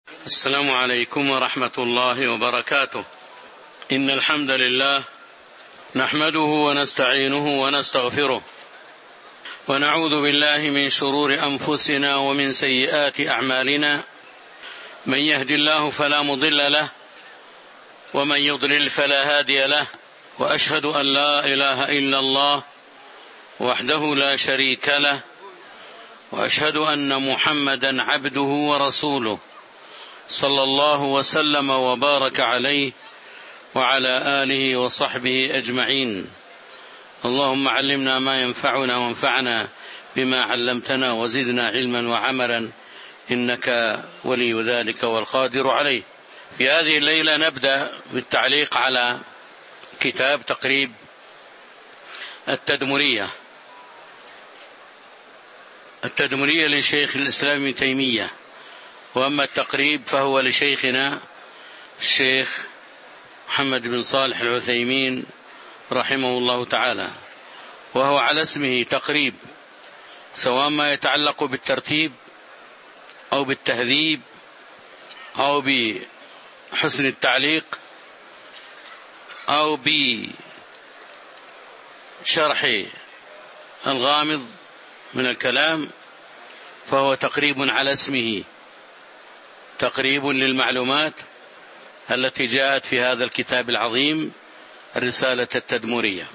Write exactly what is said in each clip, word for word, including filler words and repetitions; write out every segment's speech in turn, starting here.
السلام عليكم ورحمة الله وبركاته. إن الحمد لله نحمده ونستعينه ونستغفره، ونعوذ بالله من شرور أنفسنا ومن سيئات أعمالنا. من يهد الله فلا مضل له، ومن يضلل فلا هادي له، وأشهد أن لا إله إلا الله وحده لا شريك له، وأشهد أن محمدا عبده ورسوله صلى الله وسلم وبارك عليه وعلى آله وصحبه أجمعين. اللهم علمنا ما ينفعنا وانفعنا بما علمتنا وزدنا علما وعملا، إنك ولي ذلك والقادر عليه. في هذه الليلة نبدأ بالتعليق على كتاب تقريب التدمرية التدمرية لشيخ الإسلام ابن تيمية، وأما التقريب فهو لشيخنا الشيخ محمد بن صالح العثيمين رحمه الله تعالى، وهو على اسمه تقريب، سواء ما يتعلق بالترتيب أو بالتهذيب أو بحسن التعليق أو بشرح الغامض من الكلام، فهو تقريب على اسمه، تقريب للمعلومات التي جاءت في هذا الكتاب العظيم الرسالة التدمرية.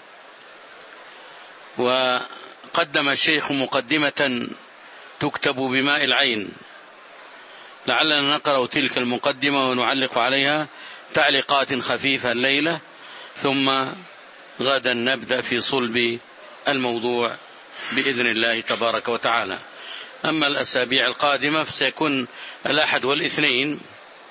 وقدم الشيخ مقدمة تكتب بماء العين، لعلنا نقرأ تلك المقدمة ونعلق عليها تعليقات خفيفة الليلة، ثم غدا نبدأ في صلب الموضوع بإذن الله تبارك وتعالى. أما الأسابيع القادمة فسيكون الأحد والاثنين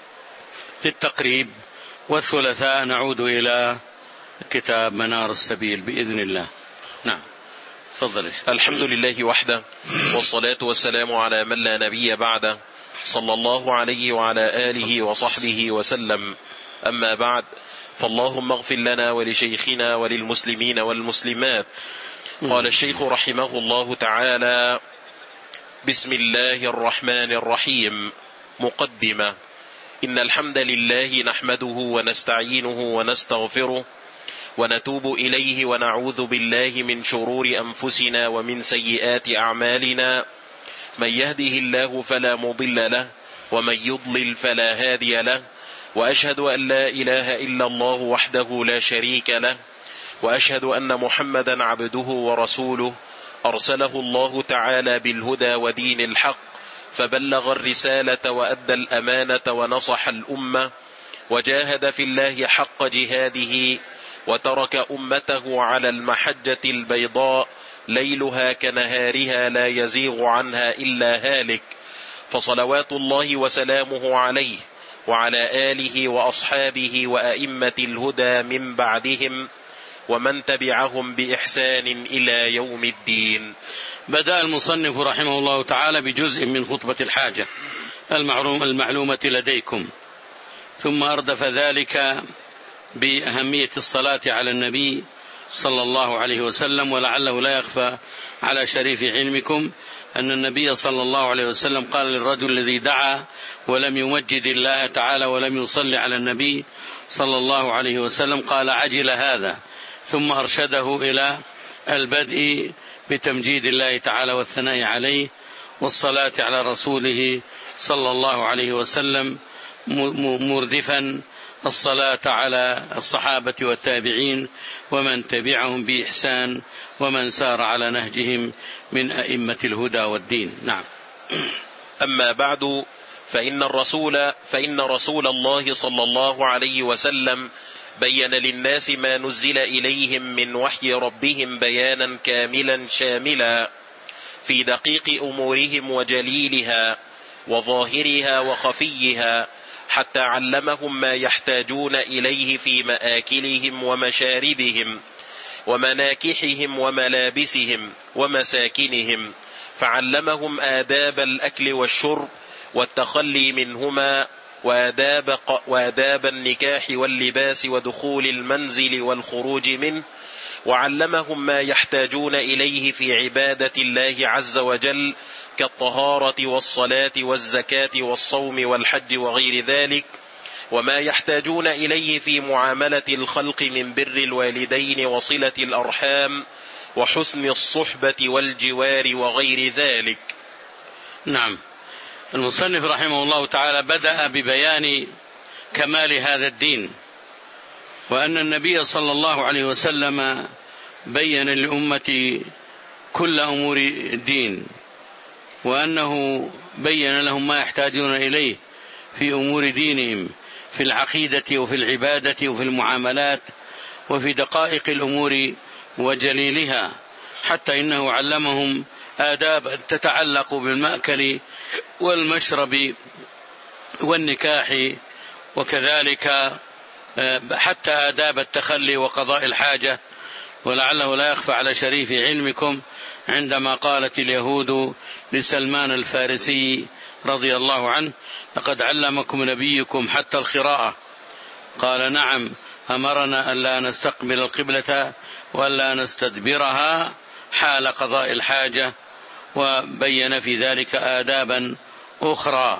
للتقريب، والثلاثاء نعود إلى كتاب منار السبيل بإذن الله. نعم، تفضل. الحمد لله وحده، والصلاة والسلام على من لا نبي بعده، صلى الله عليه وعلى آله وصحبه وسلم. أما بعد، فاللهم اغفر لنا ولشيخنا وللمسلمين والمسلمات. قال الشيخ رحمه الله تعالى: بسم الله الرحمن الرحيم. مقدمة. إن الحمد لله نحمده ونستعينه ونستغفره ونتوب إليه، ونعوذ بالله من شرور أنفسنا ومن سيئات أعمالنا. من يهده الله فلا مضل له، ومن يضلل فلا هادي له، وأشهد أن لا إله إلا الله وحده لا شريك له، وأشهد أن محمدا عبده ورسوله أرسله الله تعالى بالهدى ودين الحق، فبلغ الرسالة وأدى الأمانة ونصح الأمة، وجاهد في الله حق جهاده، وترك أمته على المحجة البيضاء ليلها كنهارها لا يزيغ عنها إلا هالك. فصلوات الله وسلامه عليه وعلى آله وأصحابه وأئمة الهدى من بعدهم، ومن تبعهم بإحسان إلى يوم الدين. بدأ المصنف رحمه الله تعالى بجزء من خطبة الحاجة المعلوم المعلومة لديكم، ثم أردف ذلك بأهمية الصلاة على النبي صلى الله عليه وسلم. ولعله لا يخفى على شريف علمكم أن النبي صلى الله عليه وسلم قال للرجل الذي دعا ولم يمجد الله تعالى ولم يصلي على النبي صلى الله عليه وسلم، قال: عجل هذا. ثم أرشده إلى البدء بتمجيد الله تعالى والثناء عليه والصلاة على رسوله صلى الله عليه وسلم، مردفا الصلاة على الصحابة والتابعين ومن تبعهم بإحسان ومن سار على نهجهم من أئمة الهدى والدين. نعم. أما بعد، فإن الرسول فإن رسول الله صلى الله عليه وسلم بين للناس ما نزل إليهم من وحي ربهم بيانا كاملا شاملا في دقيق أمورهم وجليلها وظاهرها وخفيها، حتى علمهم ما يحتاجون إليه في مآكلهم ومشاربهم ومناكحهم وملابسهم ومساكنهم، فعلمهم آداب الأكل والشرب والتخلي منهما، وآداب, وآداب النكاح واللباس ودخول المنزل والخروج منه، وعلمهم ما يحتاجون إليه في عبادة الله عز وجل كالطهارة والصلاة والزكاة والصوم والحج وغير ذلك، وما يحتاجون إليه في معاملة الخلق من بر الوالدين وصلة الأرحام وحسن الصحبة والجوار وغير ذلك. نعم. المصنف رحمه الله تعالى بدأ ببيان كمال هذا الدين، وأن النبي صلى الله عليه وسلم بين للأمة كل أمور الدين، وأنه بين لهم ما يحتاجون إليه في أمور دينهم، في العقيدة وفي العبادة وفي المعاملات وفي دقائق الأمور وجليلها، حتى إنه علمهم آداب تتعلق بالمأكل والمشرب والنكاح، وكذلك حتى آداب التخلي وقضاء الحاجة. ولعله لا يخفى على شريف علمكم عندما قالت اليهود لسلمان الفارسي رضي الله عنه: لقد علمكم نبيكم حتى القراءة. قال: نعم، أمرنا ألا نستقبل القبلة ولا نستدبرها حال قضاء الحاجة، وبين في ذلك آدابا أخرى،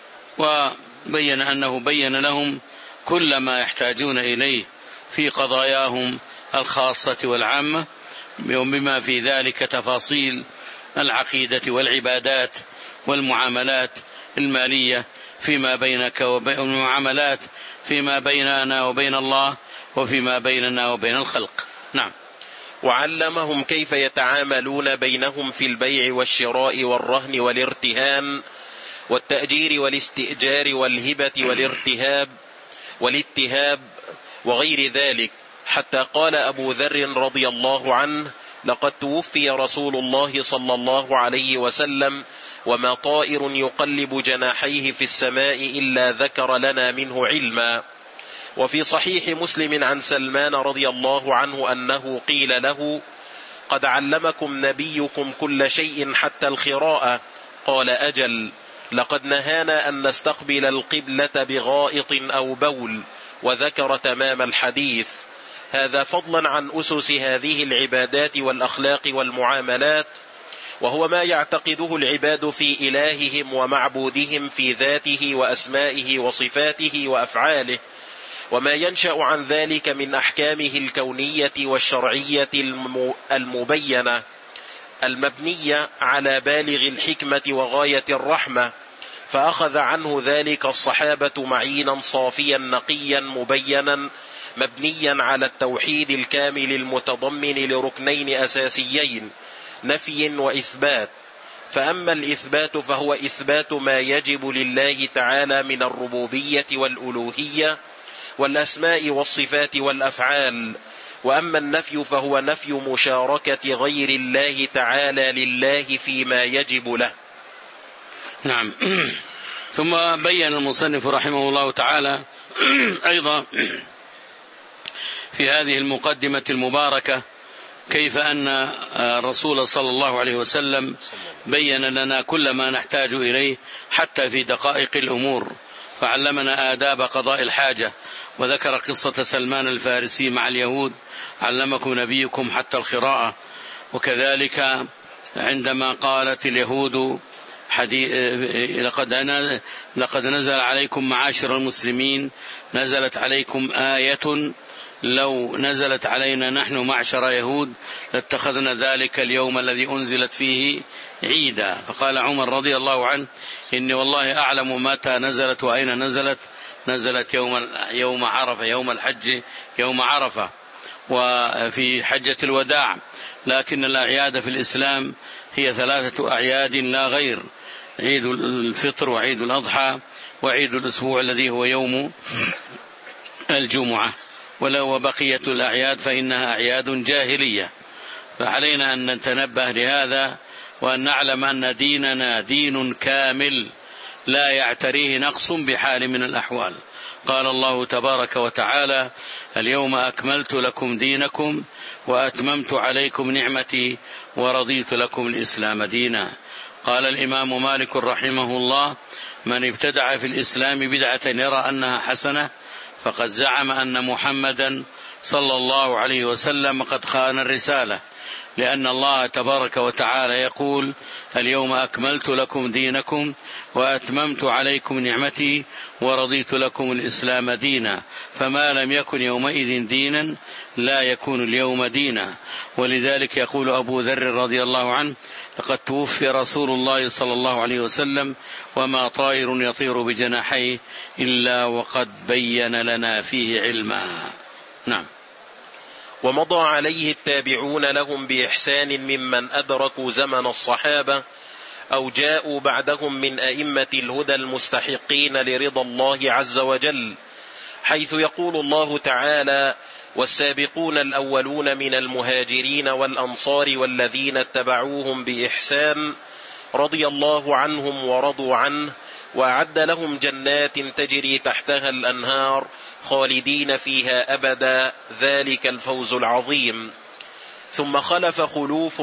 وبين أنه بين لهم كل ما يحتاجون إليه في قضاياهم الخاصة والعامة، بما في ذلك تفاصيل العقيدة والعبادات والمعاملات المالية فيما بينك وبين المعاملات فيما بيننا وبين الله وفيما بيننا وبين الخلق. نعم. وعلمهم كيف يتعاملون بينهم في البيع والشراء والرهن والارتهان والتأجير والاستئجار والهبة والارتهاب والاتهاب وغير ذلك، حتى قال أبو ذر رضي الله عنه: لقد توفي رسول الله صلى الله عليه وسلم وما طائر يقلب جناحيه في السماء إلا ذكر لنا منه علما. وفي صحيح مسلم عن سلمان رضي الله عنه أنه قيل له: قد علمكم نبيكم كل شيء حتى الخراءة. قال: أجل، لقد نهانا أن نستقبل القبلة بغائط أو بول، وذكر تمام الحديث. هذا فضلا عن أسس هذه العبادات والأخلاق والمعاملات، وهو ما يعتقده العباد في إلههم ومعبودهم في ذاته وأسمائه وصفاته وأفعاله، وما ينشأ عن ذلك من أحكامه الكونية والشرعية المبينة المبنية على بالغ الحكمة وغاية الرحمة. فأخذ عنه ذلك الصحابة معينا صافيا نقيا مبينا مبنيا على التوحيد الكامل المتضمن لركنين أساسيين: نفي وإثبات. فأما الإثبات فهو إثبات ما يجب لله تعالى من الربوبية والألوهية والأسماء والصفات والأفعال، وأما النفي فهو نفي مشاركة غير الله تعالى لله فيما يجب له. نعم. ثم بين المصنف رحمه الله تعالى أيضا في هذه المقدمة المباركة كيف أن الرسول صلى الله عليه وسلم بين لنا كل ما نحتاج إليه حتى في دقائق الأمور، فعلمنا آداب قضاء الحاجة، وذكر قصة سلمان الفارسي مع اليهود: علمكم نبيكم حتى القراءة. وكذلك عندما قالت اليهود: لقد لقد نزل عليكم معاشر المسلمين، نزلت عليكم آية لو نزلت علينا نحن معشر يهود لاتخذنا ذلك اليوم الذي أنزلت فيه عيدا. فقال عمر رضي الله عنه: إني والله أعلم متى نزلت وأين نزلت. نزلت يوم يوم عرفة، يوم الحج، يوم عرفة، وفي حجة الوداع. لكن الأعياد في الإسلام هي ثلاثة أعياد لا غير: عيد الفطر وعيد الأضحى وعيد الأسبوع الذي هو يوم الجمعة. ولو بقية الأعياد فإنها أعياد جاهلية. فعلينا أن نتنبه لهذا، وأن نعلم أن ديننا دين كامل لا يعتريه نقص بحال من الأحوال. قال الله تبارك وتعالى: اليوم أكملت لكم دينكم وأتممت عليكم نعمتي ورضيت لكم الإسلام دينا. قال الإمام مالك رحمه الله: من ابتدع في الإسلام بدعة يرى أنها حسنة فقد زعم أن محمدا صلى الله عليه وسلم قد خان الرسالة، لأن الله تبارك وتعالى يقول: اليوم أكملت لكم دينكم وأتممت عليكم نعمتي ورضيت لكم الإسلام دينا، فما لم يكن يومئذ دينا لا يكون اليوم دينا. ولذلك يقول أبو ذر رضي الله عنه: لقد توفي رسول الله صلى الله عليه وسلم وما طائر يطير بجناحيه إلا وقد بين لنا فيه علما. نعم. ومضى عليه التابعون لهم بإحسان ممن أدركوا زمن الصحابة أو جاءوا بعدهم من أئمة الهدى المستحقين لرضا الله عز وجل، حيث يقول الله تعالى: والسابقون الأولون من المهاجرين والأنصار والذين اتبعوهم بإحسان رضي الله عنهم ورضوا عنه وأعد لهم جنات تجري تحتها الأنهار خالدين فيها أبدا، ذلك الفوز العظيم. ثم خلف خلوف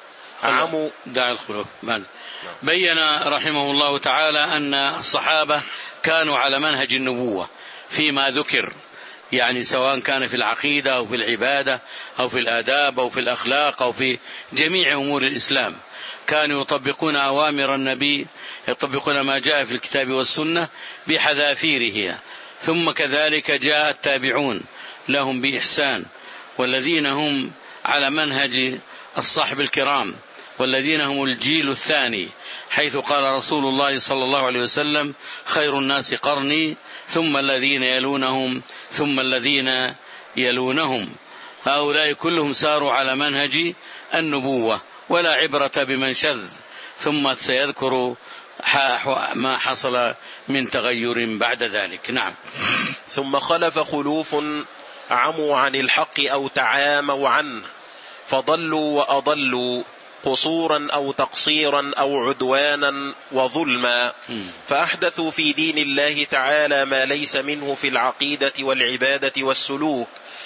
عموا دع الخلوف من بين رحمه الله تعالى أن الصحابة كانوا على منهج النبوة فيما ذكر، يعني سواء كان في العقيدة أو في العبادة أو في الآداب أو في الأخلاق أو في جميع أمور الإسلام، كانوا يطبقون أوامر النبي، يطبقون ما جاء في الكتاب والسنة بحذافيره. ثم كذلك جاء التابعون لهم بإحسان، والذين هم على منهج الصحب الكرام، والذين هم الجيل الثاني، حيث قال رسول الله صلى الله عليه وسلم: خير الناس قرني ثم الذين يلونهم ثم الذين يلونهم. هؤلاء كلهم ساروا على منهج النبوة ولا عبرة بمن شذ. ثم سيذكر ما حصل من تغير بعد ذلك. نعم. ثم خلف خلوف عموا عن الحق أو تعاموا عنه فضلوا وأضلوا قصورا أو تقصيرا أو عدوانا وظلما، فأحدثوا في دين الله تعالى ما ليس منه في العقيدة والعبادة والسلوك،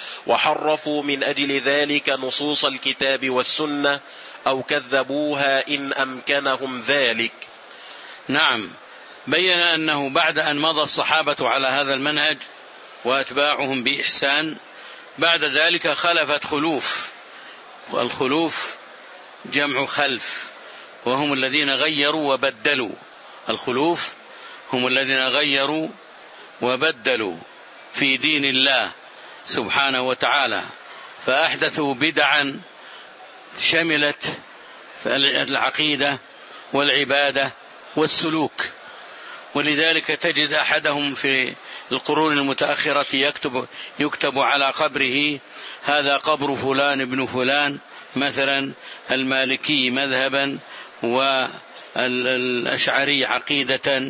وحرفوا من أجل ذلك نصوص الكتاب والسنة أو كذبوها إن أمكنهم ذلك. نعم. بين أنه بعد أن مضى الصحابة على هذا المنهج وأتباعهم بإحسان، بعد ذلك خلفت خلوف، والخلوف جمع خلف، وهم الذين غيروا وبدلوا. الخلوف هم الذين غيروا وبدلوا في دين الله سبحانه وتعالى، فأحدثوا بدعا شملت العقيدة والعبادة والسلوك. ولذلك تجد أحدهم في القرون المتأخرة يكتب, يكتب على قبره: هذا قبر فلان ابن فلان، مثلا المالكي مذهبا والأشعري عقيدة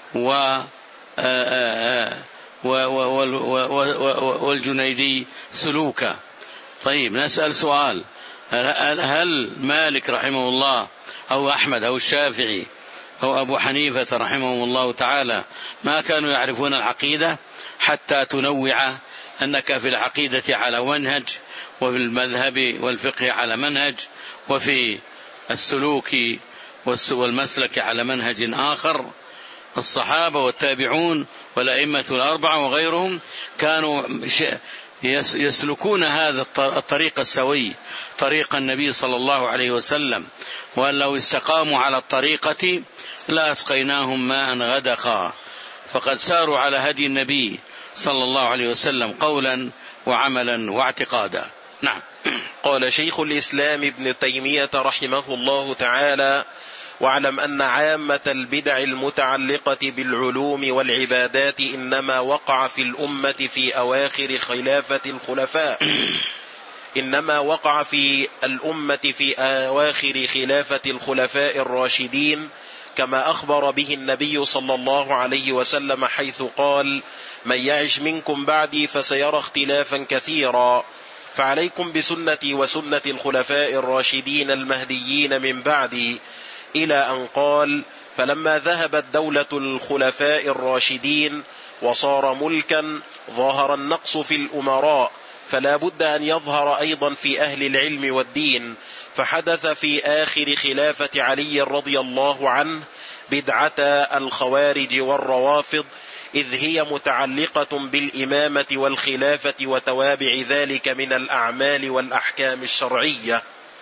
والجنيدي سلوكا. طيب نسأل سؤال: هل مالك رحمه الله أو أحمد أو الشافعي أو أبو حنيفة رحمه الله تعالى ما كانوا يعرفون العقيدة حتى تنوع أنك في العقيدة على منهج، وفي المذهب والفقه على منهج، وفي السلوك والمسلك على منهج آخر؟ الصحابة والتابعون والأئمة الأربعة وغيرهم كانوا يسلكون هذا الطريق السوي، طريق النبي صلى الله عليه وسلم، وأن لو استقاموا على الطريقة لا أسقيناهم ماء غدقا. فقد ساروا على هدي النبي صلى الله عليه وسلم قولا وعملا واعتقادا. نعم. قال شيخ الإسلام ابن تيمية رحمه الله تعالى: واعلم أن عامة البدع المتعلقة بالعلوم والعبادات إنما وقع في الأمة في أواخر خلافة الخلفاء إنما وقع في الأمة في أواخر خلافة الخلفاء الراشدين، كما أخبر به النبي صلى الله عليه وسلم حيث قال: من يعش منكم بعدي فسيرى اختلافا كثيرا، فعليكم بسنتي وسنة الخلفاء الراشدين المهديين من بعدي، إلى أن قال: فلما ذهبت دولة الخلفاء الراشدين وصار ملكا ظهر النقص في الأمراء، فلا بد أن يظهر أيضا في أهل العلم والدين، فحدث في آخر خلافة علي رضي الله عنه بدعة الخوارج والروافض، إذ هي متعلقة بالإمامة والخلافة وتوابع ذلك من الأعمال والأحكام الشرعية.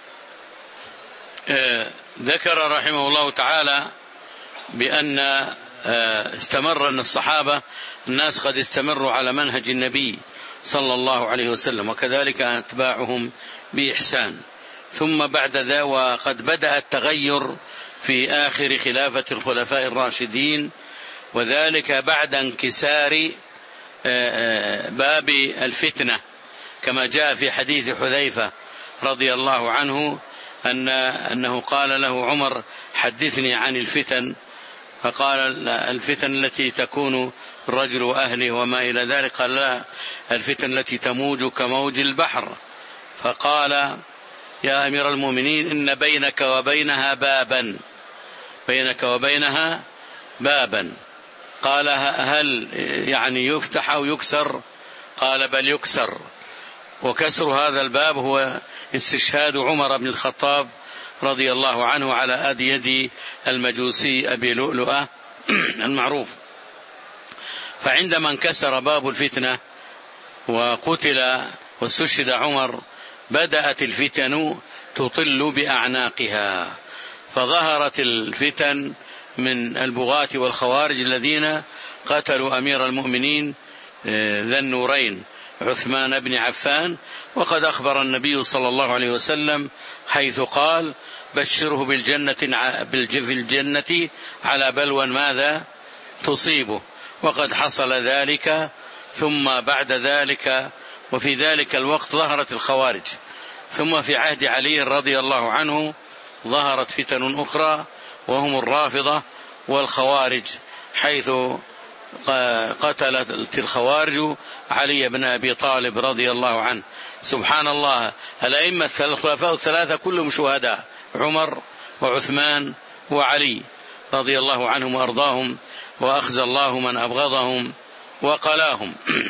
ذكر رحمه الله تعالى بأن استمر أن الصحابة الناس قد استمروا على منهج النبي صلى الله عليه وسلم، وكذلك أتباعهم بإحسان. ثم بعد ذا وقد بدأ التغير في آخر خلافة الخلفاء الراشدين، وذلك بعد انكسار باب الفتنة، كما جاء في حديث حذيفة رضي الله عنه أن أنه قال له عمر: حدثني عن الفتن. فقال: الفتن التي تكون الرجل وأهله وما إلى ذلك. قال: لا، الفتن التي تموج كموج البحر. فقال: يا أمير المؤمنين، إن بينك وبينها بابا، بينك وبينها بابا. قال: هل يعني يفتح أو يكسر؟ قال: بل يكسر. وكسر هذا الباب هو استشهاد عمر بن الخطاب رضي الله عنه على أد يد المجوسي أبي لؤلؤة المعروف. فعندما انكسر باب الفتنة وقتل واستشهد عمر، بدأت الفتن تطل بأعناقها، فظهرت الفتن من البغاة والخوارج الذين قتلوا أمير المؤمنين ذا النورين عثمان بن عفان. وقد أخبر النبي صلى الله عليه وسلم حيث قال: بشره بالجنة بالجنة على بلوى ماذا تصيبه. وقد حصل ذلك. ثم بعد ذلك وفي ذلك الوقت ظهرت الخوارج. ثم في عهد علي رضي الله عنه ظهرت فتن أخرى، وهم الرافضة والخوارج، حيث قتلت الخوارج علي بن أبي طالب رضي الله عنه. سبحان الله، الأئمة الخلفاء الثلاثة كلهم شهداء: عمر وعثمان وعلي رضي الله عنهم وأرضاهم، وأخزى الله من أبغضهم وقلاهم.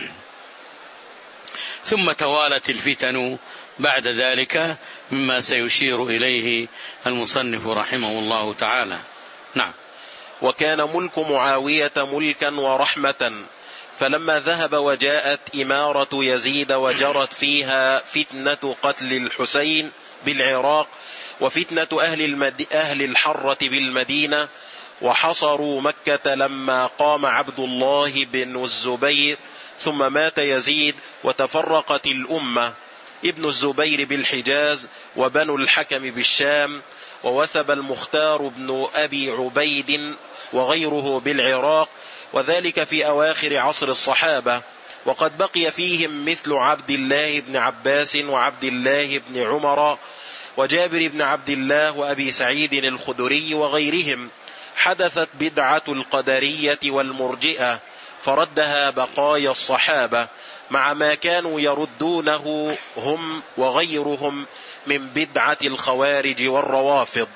ثم توالت الفتن بعد ذلك، مما سيشير إليه المصنف رحمه الله تعالى. نعم. وكان ملك معاوية ملكا ورحمة، فلما ذهب وجاءت إمارة يزيد وجرت فيها فتنة قتل الحسين بالعراق، وفتنة أهل, المد... أهل الحرة بالمدينة، وحصروا مكة لما قام عبد الله بن الزبير، ثم مات يزيد وتفرقت الأمة، ابن الزبير بالحجاز وبنو الحكم بالشام، ووثب المختار بن أبي عبيد وغيره بالعراق، وذلك في أواخر عصر الصحابة. وقد بقي فيهم مثل عبد الله بن عباس وعبد الله بن عمر وجابر بن عبد الله وأبي سعيد الخدري وغيرهم. حدثت بدعة القدرية والمرجئة فردها بقايا الصحابة، مع ما كانوا يردونه هم وغيرهم من بدعة الخوارج والروافض.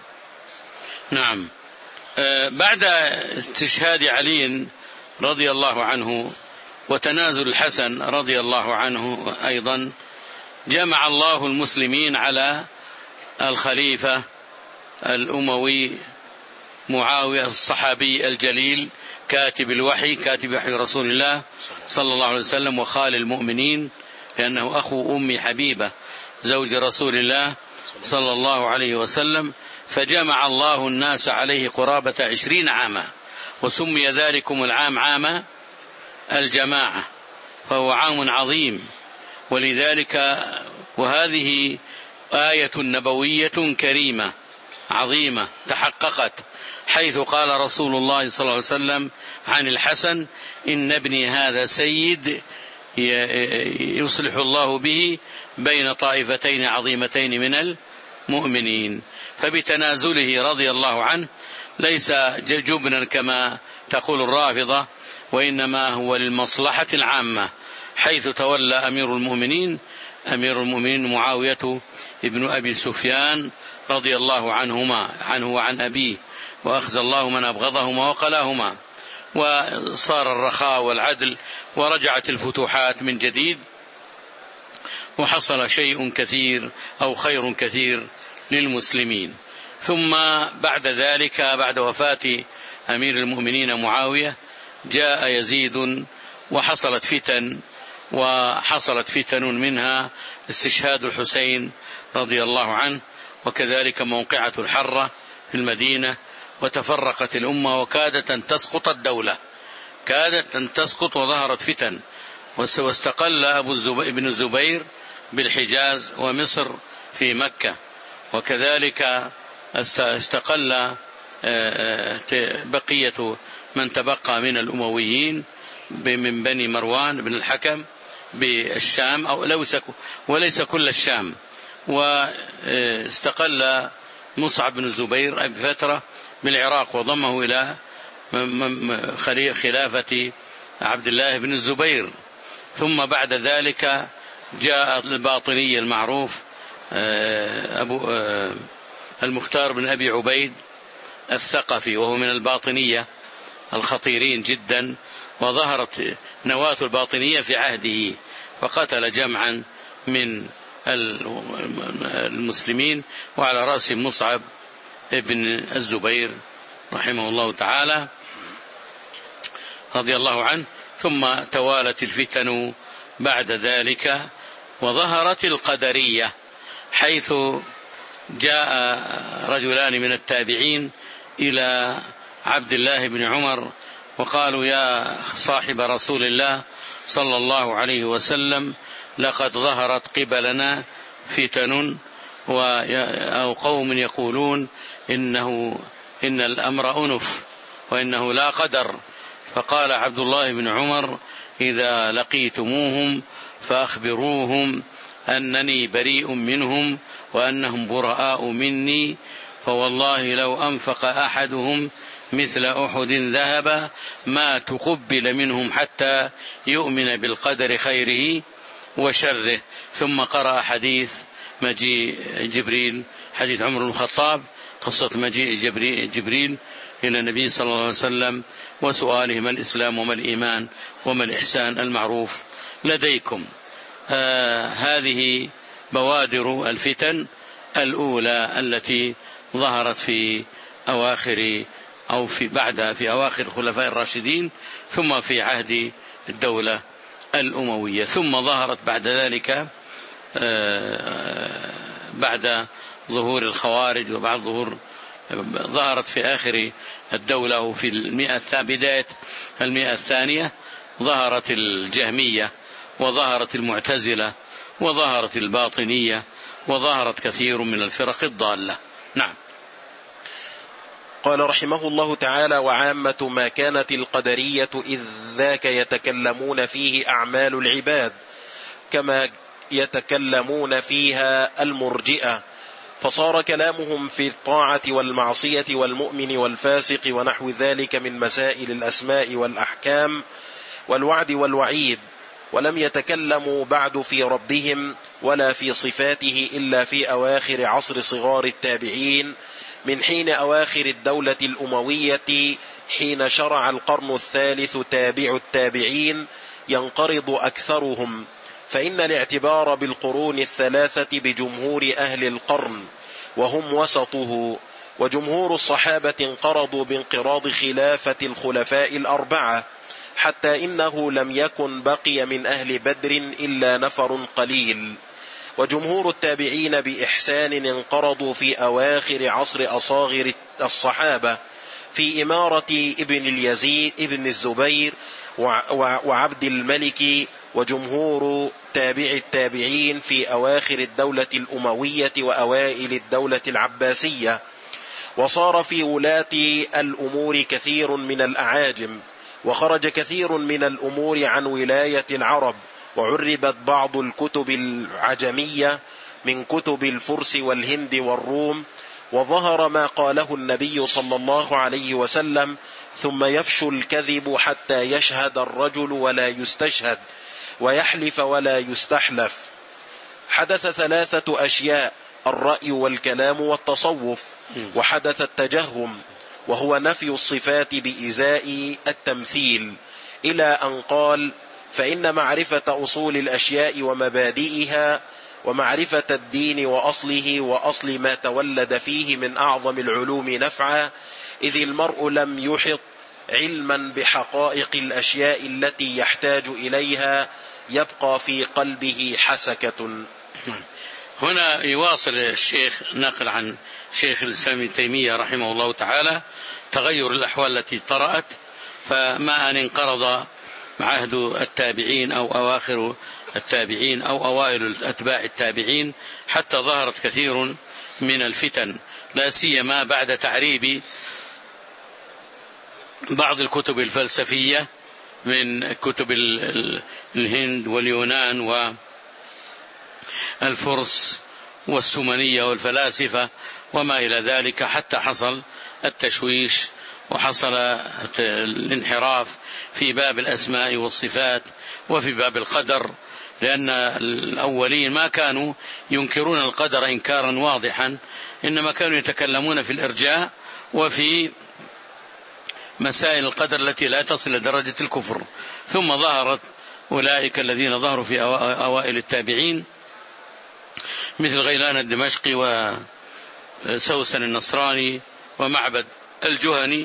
نعم. بعد استشهاد علي رضي الله عنه وتنازل الحسن رضي الله عنه أيضا، جمع الله المسلمين على الخليفة الأموي معاوية الصحابي الجليل، كاتب الوحي، كاتب وحي رسول الله صلى الله عليه وسلم، وخال المؤمنين، لأنه أخو أم حبيبة زوج رسول الله صلى الله عليه وسلم. فجمع الله الناس عليه قرابة عشرين عاما، وسمي ذلكم العام عام الجماعة، فهو عام عظيم. ولذلك وهذه آية نبوية كريمة عظيمة تحققت، حيث قال رسول الله صلى الله عليه وسلم عن الحسن: إن ابني هذا سيد يصلح الله به بين طائفتين عظيمتين من المؤمنين. فبتنازله رضي الله عنه ليس جبنا كما تقول الرافضة، وإنما هو للمصلحة العامة، حيث تولى أمير المؤمنين أمير المؤمنين معاوية ابن أبي سفيان رضي الله عنهما عنه وعن أبيه، وأخزى الله من أبغضهما وقلاهما، وصار الرخاء والعدل، ورجعت الفتوحات من جديد، وحصل شيء كثير أو خير كثير للمسلمين. ثم بعد ذلك، بعد وفاة أمير المؤمنين معاوية، جاء يزيد وحصلت فتن، وحصلت فتن منها استشهاد الحسين رضي الله عنه، وكذلك موقعة الحرة في المدينة، وتفرقت الأمة وكادت أن تسقط الدولة، كادت أن تسقط وظهرت فتن. واستقل أبو ابن الزبير بالحجاز ومصر في مكة، وكذلك استقل بقية من تبقى من الأمويين من بني مروان بن الحكم بالشام، أو وليس كل الشام. واستقل مصعب بن الزبير بفترة بالعراق وضمه إلى خلافة عبد الله بن الزبير. ثم بعد ذلك جاء الباطني المعروف أبو المختار بن أبي عبيد الثقفي، وهو من الباطنية الخطيرين جدا، وظهرت نواة الباطنية في عهده، فقتل جمعا من المسلمين، وعلى رأس مصعب بن الزبير رحمه الله تعالى رضي الله عنه. ثم توالت الفتن بعد ذلك، وظهرت القدرية، حيث جاء رجلان من التابعين إلى عبد الله بن عمر وقالوا: يا صاحب رسول الله صلى الله عليه وسلم، لقد ظهرت قبلنا فتن، أو قوم يقولون إنه إن الأمر أنف وإنه لا قدر. فقال عبد الله بن عمر: إذا لقيتموهم فأخبروهم أنني بريء منهم وأنهم براء مني، فوالله لو أنفق أحدهم مثل أحد ذهب ما تقبل منهم حتى يؤمن بالقدر خيره وشره. ثم قرأ حديث مجيء جبريل، حديث عمر بن الخطاب، قصة مجيء جبريل إلى النبي صلى الله عليه وسلم وسؤاله: ما الإسلام وما الإيمان وما الإحسان المعروف لديكم. آه هذه بوادر الفتن الأولى التي ظهرت في أواخر أو في بعد في أواخر الخلفاء الراشدين، ثم في عهد الدولة الأموية. ثم ظهرت بعد ذلك آه بعد ظهور الخوارج، وبعد ظهور ظهرت في آخر الدولة وفي المئة بداية المئة الثانية ظهرت الجهمية، وظهرت المعتزلة، وظهرت الباطنية، وظهرت كثير من الفرق الضالة. نعم. قال رحمه الله تعالى: وعامة ما كانت القدرية إذ ذاك يتكلمون فيه أعمال العباد كما يتكلمون فيها المرجئة، فصار كلامهم في الطاعة والمعصية والمؤمن والفاسق ونحو ذلك من مسائل الأسماء والأحكام والوعد والوعيد، ولم يتكلموا بعد في ربهم ولا في صفاته إلا في أواخر عصر صغار التابعين، من حين أواخر الدولة الأموية، حين شرع القرن الثالث تابع التابعين ينقرض أكثرهم، فإن الاعتبار بالقرون الثلاثة بجمهور أهل القرن وهم وسطه، وجمهور الصحابة انقرضوا بانقراض خلافة الخلفاء الأربعة، حتى إنه لم يكن بقي من أهل بدر إلا نفر قليل. وجمهور التابعين بإحسان انقرضوا في أواخر عصر أصاغر الصحابة في إمارة ابن اليزيد ابن الزبير وعبد الملك، وجمهور تابع التابعين في أواخر الدولة الأموية وأوائل الدولة العباسية. وصار في ولاة الأمور كثير من الأعاجم، وخرج كثير من الأمور عن ولاية العرب، وعربت بعض الكتب العجمية من كتب الفرس والهند والروم، وظهر ما قاله النبي صلى الله عليه وسلم: ثم يفشو الكذب حتى يشهد الرجل ولا يستشهد، ويحلف ولا يستحلف. حدث ثلاثة أشياء: الرأي والكلام والتصوف، وحدث التجهم وهو نفي الصفات بإزاء التمثيل، إلى أن قال: فإن معرفة أصول الأشياء ومبادئها ومعرفة الدين وأصله وأصل ما تولد فيه من أعظم العلوم نفعا، إذ المرء لم يحط علما بحقائق الأشياء التي يحتاج إليها يبقى في قلبه حسكة. هنا يواصل الشيخ نقل عن شيخ الإسلام ابن تيمية رحمه الله تعالى تغير الأحوال التي طرأت، فما أن انقرض عهد التابعين أو أواخر التابعين أو أوائل أتباع التابعين حتى ظهرت كثير من الفتن، لا سيما بعد تعريب بعض الكتب الفلسفية من كتب الهند واليونان والفرس والسومنية والفلاسفة وما إلى ذلك، حتى حصل التشويش وحصل الانحراف في باب الأسماء والصفات وفي باب القدر، لأن الأولين ما كانوا ينكرون القدر إنكارا واضحا، إنما كانوا يتكلمون في الإرجاء وفي مسائل القدر التي لا تصل لدرجة الكفر. ثم ظهرت أولئك الذين ظهروا في أوائل التابعين مثل غيلان الدمشقي وسوسن النصراني ومعبد الجهني،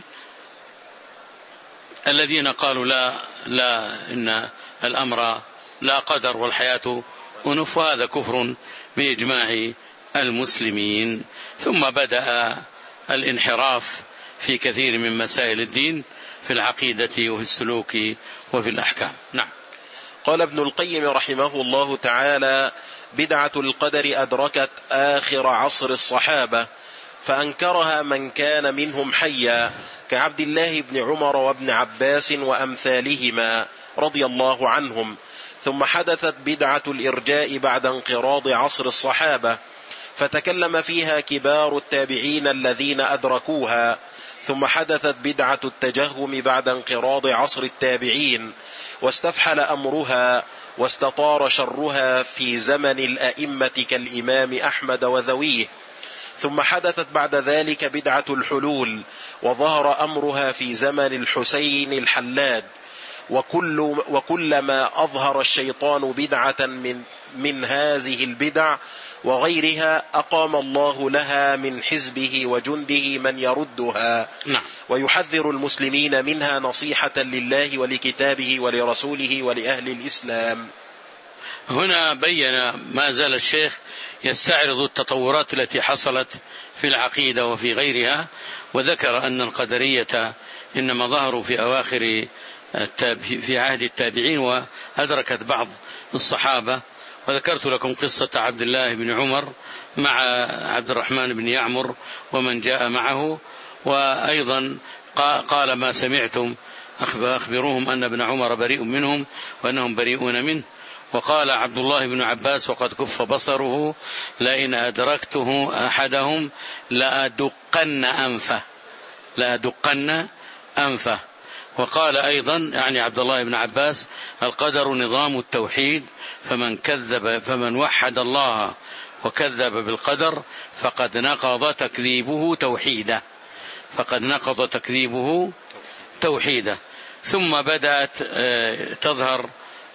الذين قالوا لا لا إن الأمر لا قدر والحياة أنف، وهذا كفر بإجماع المسلمين. ثم بدأ الانحراف في كثير من مسائل الدين في العقيدة وفي السلوك وفي الأحكام. نعم. قال ابن القيم رحمه الله تعالى: بدعة القدر أدركت آخر عصر الصحابة فأنكرها من كان منهم حيا كعبد الله بن عمر وابن عباس وأمثالهما رضي الله عنهم. ثم حدثت بدعة الإرجاء بعد انقراض عصر الصحابة فتكلم فيها كبار التابعين الذين أدركوها. ثم حدثت بدعة التجهم بعد انقراض عصر التابعين واستفحل أمرها واستطار شرها في زمن الأئمة كالإمام أحمد وذويه. ثم حدثت بعد ذلك بدعة الحلول وظهر أمرها في زمن الحسين الحلاد. وكل وكلما أظهر الشيطان بدعة من, من هذه البدع وغيرها أقام الله لها من حزبه وجنده من يردها. نعم. ويحذر المسلمين منها نصيحة لله ولكتابه ولرسوله ولأهل الإسلام. هنا بين ما زال الشيخ يستعرض التطورات التي حصلت في العقيدة وفي غيرها، وذكر أن القدرية إنما ظهروا في أواخر في عهد التابعين وأدركت بعض الصحابة. وذكرت لكم قصة عبد الله بن عمر مع عبد الرحمن بن يعمر ومن جاء معه، وأيضا قال ما سمعتم أخبروهم أن ابن عمر بريء منهم وأنهم بريئون منه. وقال عبد الله بن عباس وقد كف بصره: لئن أدركته أحدهم لأدقن أنفه لأدقن أنفه. وقال أيضا يعني عبد الله بن عباس: القدر نظام التوحيد، فمن كذب فمن وحد الله وكذب بالقدر فقد نقض تكذيبه توحيدا فقد نقض تكذيبه توحيدا. ثم بدأت تظهر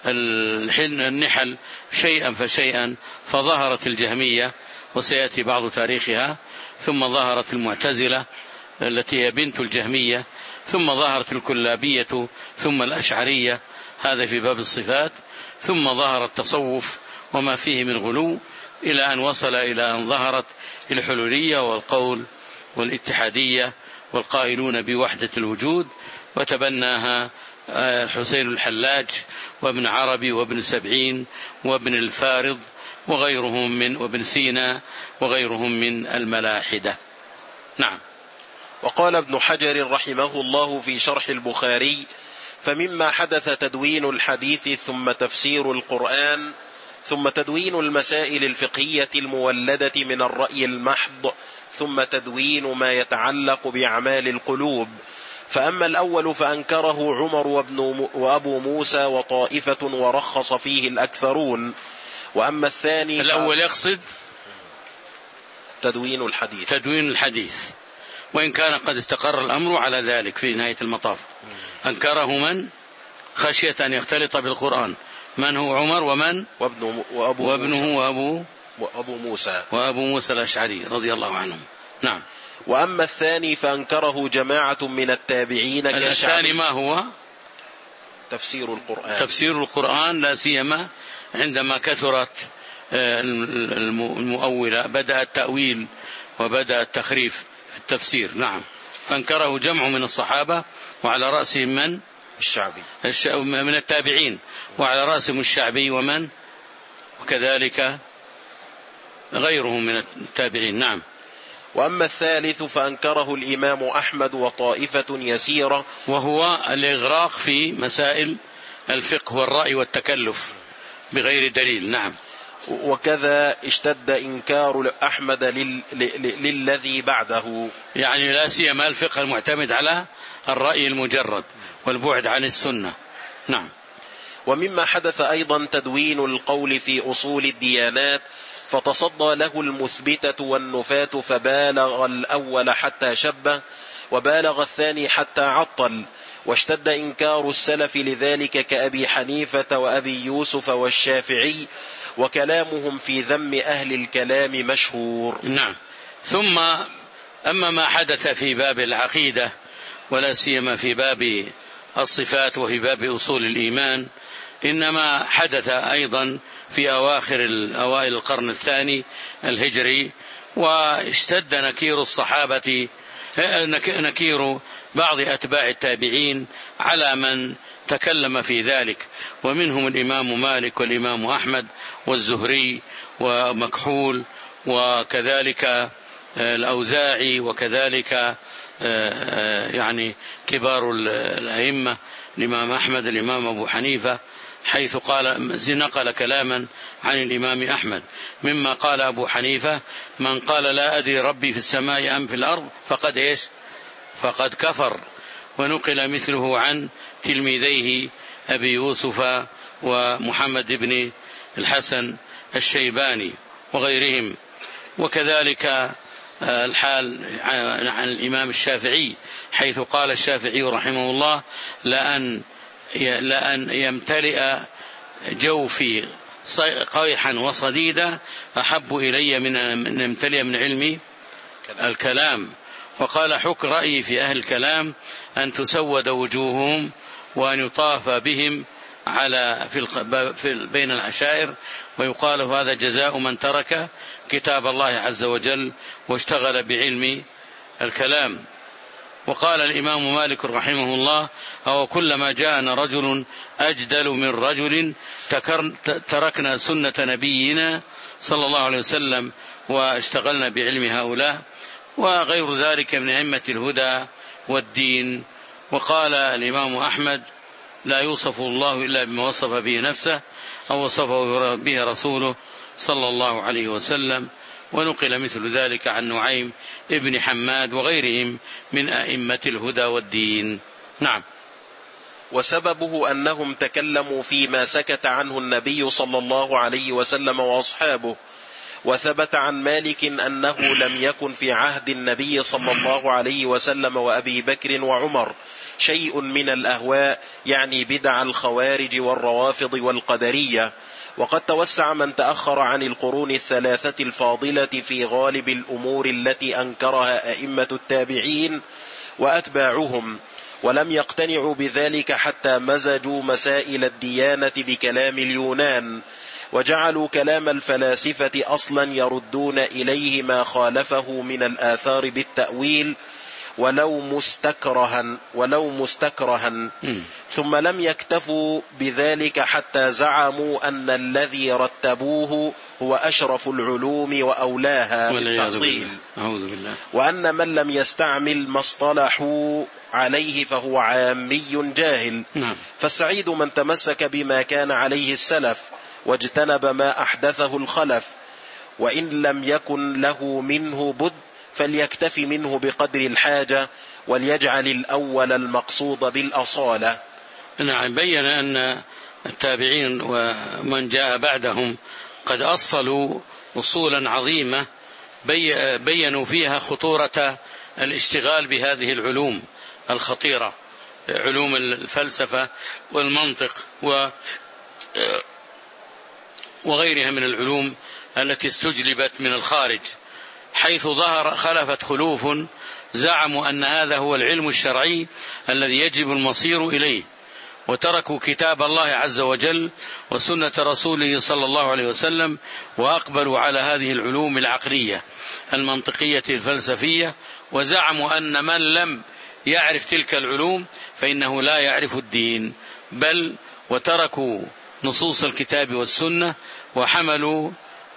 النحل شيئا فشيئا، فظهرت الجهمية وسيأتي بعض تاريخها، ثم ظهرت المعتزلة التي هي بنت الجهمية، ظ ظهرت الكلابية، ثم الأشعرية، هذا في باب الصفات، ثم ظهر التصوف وما فيه من غلو، إلى أن وصل إلى أن ظهرت الحلولية والقول والاتحادية والقائلون بوحدة الوجود، وتبناها حسين الحلاج وابن عربي وابن سبعين وابن الفارض وغيرهم من وابن سينا وغيرهم من الملاحدة. نعم. وقال ابن حجر رحمه الله في شرح البخاري: فمما حدث تدوين الحديث ثم تفسير القرآن ثم تدوين المسائل الفقهية المولدة من الرأي المحض ثم تدوين ما يتعلق بأعمال القلوب. فأما الأول فأنكره عمر وابن وأبو موسى وطائفة ورخص فيه الأكثرون. وأما الثاني الأول يقصد تدوين الحديث تدوين الحديث وإن كان قد استقر الأمر على ذلك في نهاية المطاف. أنكره من خشية أن يختلط بالقرآن، من هو عمر ومن وابنه وأبو وابنه موسى وأبو وأبو موسى وأبو موسى الأشعري رضي الله عنهم. نعم. وأما الثاني فأنكره جماعة من التابعين. الثاني ما هو؟ تفسير القرآن. تفسير القرآن، لا سيما عندما كثرت المؤولة بدأ التأويل وبدأ التخريف في التفسير. نعم. فأنكره جمع من الصحابة وعلى رأسهم من؟ الشعبي من التابعين، وعلى رأسهم الشعبي ومن؟ وكذلك غيرهم من التابعين. نعم. وأما الثالث فأنكره الإمام أحمد وطائفة يسيرة، وهو الإغراق في مسائل الفقه والرأي والتكلف بغير دليل. نعم. وكذا اشتد إنكار أحمد لل... لل... للذي بعده، يعني لا سيما الفقه المعتمد على الرأي المجرد والبعد عن السنة. نعم. ومما حدث أيضا تدوين القول في أصول الديانات، فتصدى له المثبتة والنفاة، فبالغ الأول حتى شبه، وبالغ الثاني حتى عطل، واشتد إنكار السلف لذلك كأبي حنيفة وأبي يوسف والشافعي، وكلامهم في ذم أهل الكلام مشهور. نعم. ثم أما ما حدث في باب العقيدة ولا سيما في باب الصفات وفي باب أصول الإيمان، إنما حدث أيضا في أواخر أوائل القرن الثاني الهجري، واشتد نكير الصحابة نكير بعض أتباع التابعين على من تكلم في ذلك، ومنهم الإمام مالك والإمام أحمد والزهري ومكحول وكذلك الأوزاعي وكذلك يعني كبار الأئمة الإمام أحمد الإمام أبو حنيفة، حيث قال نقل كلاما عن الإمام أحمد مما قال أبو حنيفة: من قال لا أدري ربي في السماء أم في الأرض فقد إيش فقد كفر. ونقل مثله عن تلميذيه أبي يوسف ومحمد بن الحسن الشيباني وغيرهم. وكذلك الحال عن الإمام الشافعي، حيث قال الشافعي رحمه الله: لأن لأن يمتلئ جوفي قيحا وصديدا أحب إلي من أن يمتلئ من علم الكلام. وقال: حك رأيي في أهل الكلام أن تسود وجوههم وأن يطاف بهم على في بين العشائر، ويقال هذا جزاء من ترك كتاب الله عز وجل واشتغل بعلم الكلام. وقال الإمام مالك رحمه الله: أو كلما جاءنا رجل أجدل من رجل تركنا سنة نبينا صلى الله عليه وسلم واشتغلنا بعلم هؤلاء، وغير ذلك من أئمة الهدى والدين. وقال الإمام أحمد: لا يوصف الله إلا بما وصف به نفسه أو وصفه به رسوله صلى الله عليه وسلم. ونقل مثل ذلك عن نعيم ابن حماد وغيرهم من أئمة الهدى والدين. نعم. وسببه أنهم تكلموا فيما سكت عنه النبي صلى الله عليه وسلم وأصحابه. وثبت عن مالك أنه لم يكن في عهد النبي صلى الله عليه وسلم وأبي بكر وعمر شيء من الأهواء، يعني بدع الخوارج والروافض والقدرية. وقد توسع من تأخر عن القرون الثلاثة الفاضلة في غالب الأمور التي أنكرها أئمة التابعين وأتباعهم، ولم يقتنعوا بذلك حتى مزجوا مسائل الديانة بكلام اليونان، وجعلوا كلام الفلاسفة أصلا يردون إليه ما خالفه من الآثار بالتأويل ولو مستكرها ولو مستكرها ثم لم يكتفوا بذلك حتى زعموا أن الذي رتبوه هو أشرف العلوم وأولاها بالتأصيل، وأن من لم يستعمل ما اصطلحوا عليه فهو عامي جاهل. فالسعيد من تمسك بما كان عليه السلف واجتنب ما أحدثه الخلف، وإن لم يكن له منه بد فليكتفي منه بقدر الحاجة، وليجعل الأول المقصود بالأصالة. نعم. بين أن التابعين ومن جاء بعدهم قد أصلوا أصولا عظيمة بينوا فيها خطورة الاشتغال بهذه العلوم الخطيرة، علوم الفلسفة والمنطق وغيرها من العلوم التي استجلبت من الخارج، حيث ظهر خلفت خلوف زعموا أن هذا هو العلم الشرعي الذي يجب المصير إليه، وتركوا كتاب الله عز وجل وسنة رسوله صلى الله عليه وسلم، وأقبلوا على هذه العلوم العقلية المنطقية الفلسفية، وزعموا أن من لم يعرف تلك العلوم فإنه لا يعرف الدين، بل وتركوا نصوص الكتاب والسنة وحملوا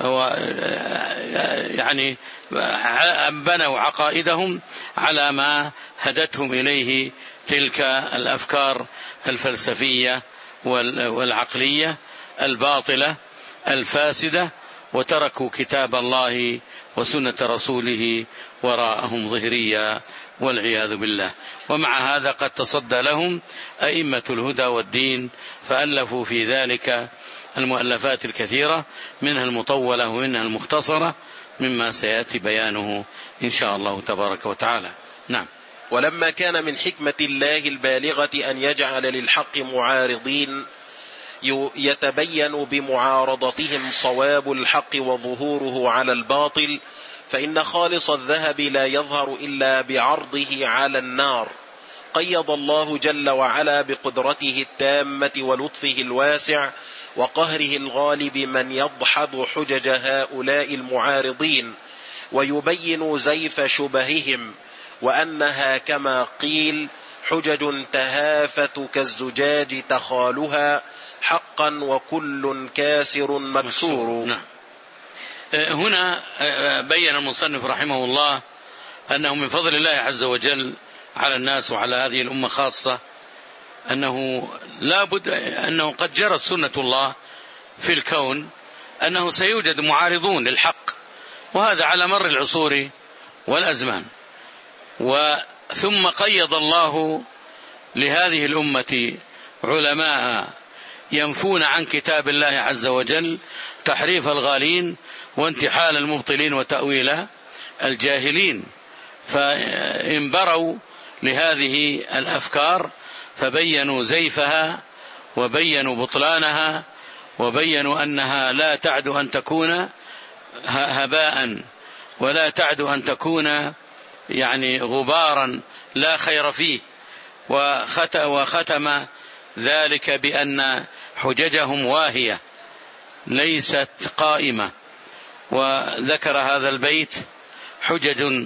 يعني بنوا عقائدهم على ما هدتهم إليه تلك الأفكار الفلسفية والعقلية الباطلة الفاسدة، وتركوا كتاب الله وسنة رسوله وراءهم ظهريا والعياذ بالله. ومع هذا قد تصدى لهم أئمة الهدى والدين، فألفوا في ذلك المؤلفات الكثيرة، منها المطولة ومنها المختصرة، مما سيأتي بيانه إن شاء الله تبارك وتعالى. نعم. ولما كان من حكمة الله البالغة أن يجعل للحق معارضين يتبين بمعارضتهم صواب الحق وظهوره على الباطل، فإن خالص الذهب لا يظهر إلا بعرضه على النار، قيض الله جل وعلا بقدرته التامة ولطفه الواسع وقهره الغالب من يدحض حجج هؤلاء المعارضين ويبين زيف شبههم، وأنها كما قيل حجج تهافت كالزجاج تخالها حقا وكل كاسر مكسور. نعم. هنا بين المصنف رحمه الله أنه من فضل الله عز وجل على الناس وعلى هذه الأمة خاصة أنه لا بد أنه قد جرت سنة الله في الكون أنه سيوجد معارضون للحق، وهذا على مر العصور والأزمان. وثم قيض الله لهذه الأمة علماء ينفون عن كتاب الله عز وجل تحريف الغالين وانتحال المبطلين وتأويل الجاهلين، فانبروا لهذه الأفكار فبينوا زيفها وبينوا بطلانها وبينوا أنها لا تعد أن تكون هباء ولا تعد أن تكون يعني غبارا لا خير فيه، وختم ذلك بأن حججهم واهية ليست قائمة، وذكر هذا البيت حجج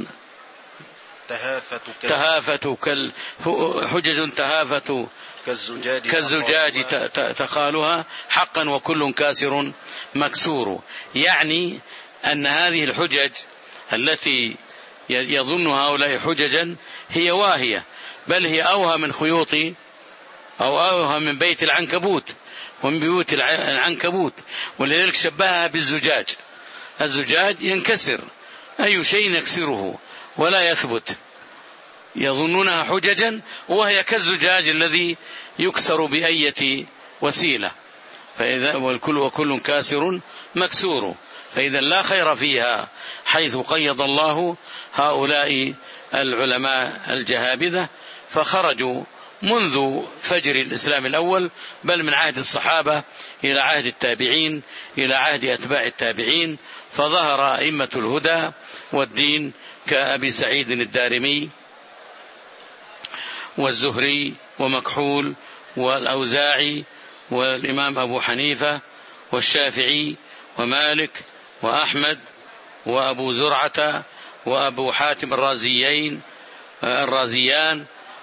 تهافت كال حجج تهافت كالزجاج, كالزجاج تخالها حقا وكل كاسر مكسور. يعني أن هذه الحجج التي يظن هؤلاء حججا هي واهية، بل هي أوهى من خيوط أو أوهى من بيت العنكبوت ومن بيوت العنكبوت، ولذلك شبهها بالزجاج. الزجاج ينكسر، أي شيء يكسره ولا يثبت، يظنونها حججا وهي كالزجاج الذي يكسر بأية وسيلة، فإذا والكل وكل كاسر مكسور، فإذا لا خير فيها، حيث قيض الله هؤلاء العلماء الجهابذة فخرجوا منذ فجر الإسلام الأول، بل من عهد الصحابة إلى عهد التابعين إلى عهد أتباع التابعين، فظهر أئمة الهدى والدين كأبي سعيد الدارمي والزهري ومكحول والأوزاعي والإمام أبو حنيفة والشافعي ومالك وأحمد وأبو زرعة وأبو حاتم الرازيين الرازيان،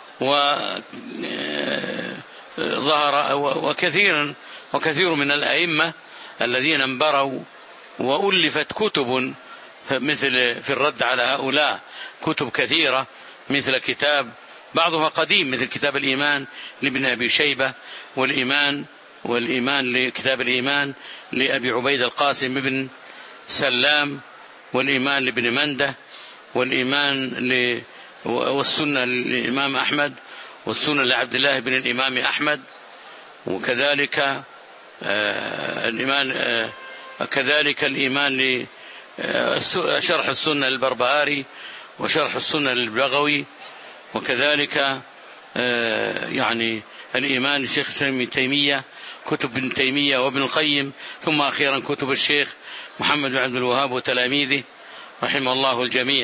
وظهر وكثير وكثير من الأئمة الذين انبروا، وألفت كتب مثل في الرد على هؤلاء كتب كثيرة، مثل كتاب بعضها قديم مثل كتاب الإيمان لابن أبي شيبة، والإيمان والإيمان لكتاب الإيمان لأبي عبيد القاسم بن سلام، والإيمان لابن منده، والإيمان ل والسنة للإمام أحمد، والسنة لعبد الله بن الإمام أحمد، وكذلك الإيمان كذلك الإيمان لشرح السنة للبربهاري وشرح السنة للبغوي، وكذلك يعني الإيمان لشيخ الإسلام ابن تيمية، كتب ابن تيمية وابن القيم، ثم أخيرا كتب الشيخ محمد بن عبد الوهاب وتلاميذه رحمه الله الجميع.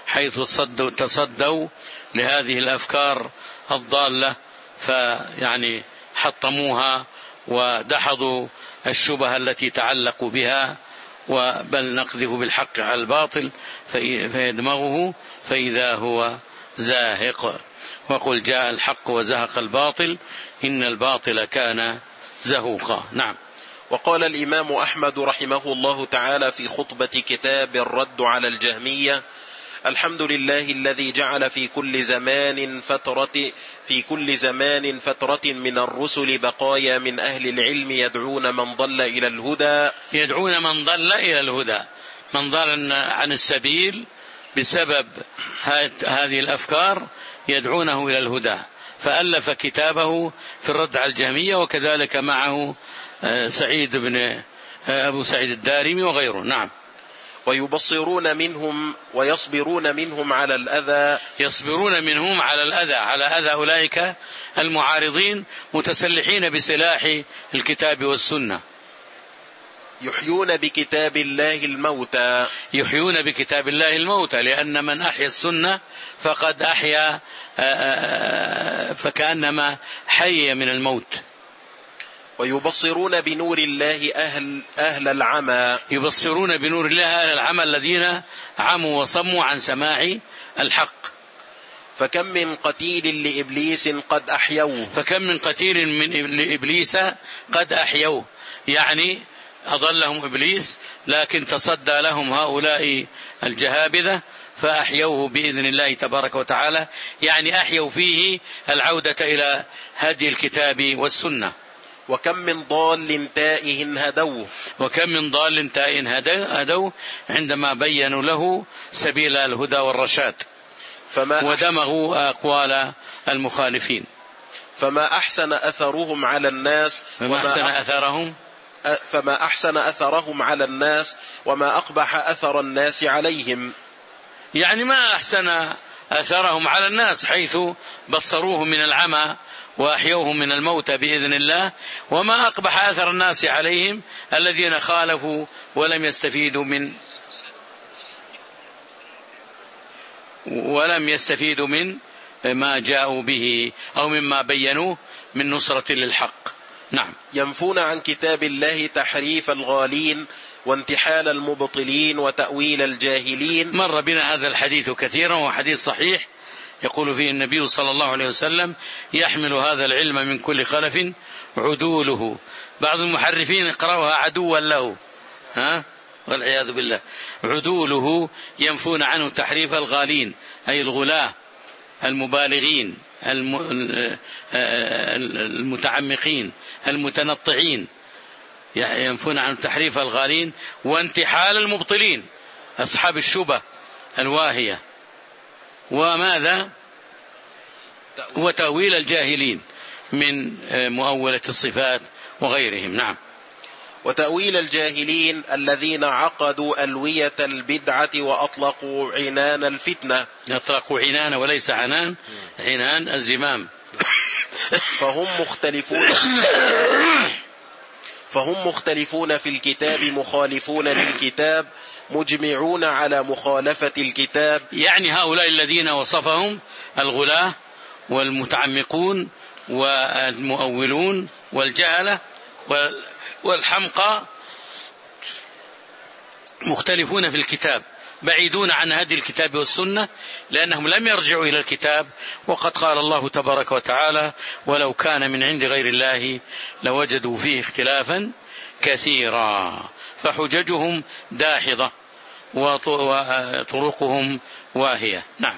حيث تصدوا, تصدوا لهذه الأفكار الضالة، فيعني حطموها ودحضوا الشبهة التي تعلقوا بها، وبل نقذف بالحق على الباطل فيدمغه فإذا هو زاهق. وقل جاء الحق وزهق الباطل إن الباطل كان زهوقا. نعم. وقال الإمام أحمد رحمه الله تعالى في خطبة كتاب الرد على الجهمية: الحمد لله الذي جعل في كل زمان فترة في كل زمان فترة من الرسل بقايا من أهل العلم يدعون من ضل إلى الهدى يدعون من ضل إلى الهدى من ضل عن السبيل بسبب هذه الأفكار يدعونه إلى الهدى، فألف كتابه في الرد على الجهمية، وكذلك معه سعيد بن أبو سعيد الدارمي وغيره. نعم. ويبصرون منهم ويصبرون منهم على الأذى يصبرون منهم على الأذى على أذى أولئك المعارضين متسلحين بسلاح الكتاب والسنة. يحيون بكتاب الله الموتى يحيون بكتاب الله الموتى لأن من أحيا السنة فقد أحيا فكأنما حي من الموت. ويبصرون بنور الله أهل, أهل العمى يبصرون بنور الله أهل العمى الذين عموا وصموا عن سماع الحق. فكم من قتيل لإبليس قد أحيوه فكم من قتيل من لإبليس قد أحيوه، يعني أضلهم إبليس لكن تصدى لهم هؤلاء الجهابذة فأحيوه بإذن الله تبارك وتعالى، يعني أحيوا فيه العودة إلى هدي الكتاب والسنة. وكم من ضال تائه هدوه وكم من ضال تائه هدوه عندما بينوا له سبيل الهدى والرشاد ودمغوا أقوال المخالفين. فما أحسن أثرهم على الناس فما أحسن أثرهم فما أحسن أثرهم على الناس وما أقبح أثر الناس عليهم، يعني ما أحسن أثرهم على الناس حيث بصروهم من العمى وأحيوهم من الموت بإذن الله، وما أقبح أثر الناس عليهم الذين خالفوا ولم يستفيدوا من ولم يستفيدوا من ما جاءوا به أو مما بينوه من نصرة للحق. نعم. ينفون عن كتاب الله تحريف الغالين وانتحال المبطلين وتأويل الجاهلين. مر بنا هذا الحديث كثيرا وحديث صحيح يقول فيه النبي صلى الله عليه وسلم: يحمل هذا العلم من كل خلف عدوله. بعض المحرفين يقرأها عدوا له، ها والعياذ بالله. عدوله ينفون عنه تحريف الغالين أي الغلاة المبالغين المتعمقين المتنطعين، ينفون عن تحريف الغالين وانتحال المبطلين أصحاب الشبه الواهية، وماذا وتأويل الجاهلين من مؤولة الصفات وغيرهم. نعم. وتأويل الجاهلين الذين عقدوا ألوية البدعة وأطلقوا عنان الفتنة. أطلقوا عنان وليس عنان، عنان الزمام. فهم مختلفون فهم مختلفون في الكتاب مخالفون للكتاب مجمعون على مخالفة الكتاب. يعني هؤلاء الذين وصفهم الغلاة والمتعمقون والمؤولون والجهلة والحمقى مختلفون في الكتاب، بعيدون عن هدي الكتاب والسنة لأنهم لم يرجعوا إلى الكتاب، وقد قال الله تبارك وتعالى: ولو كان من عند غير الله لوجدوا فيه اختلافا كثيرا. فحججهم داحضة وطرقهم واهية. نعم.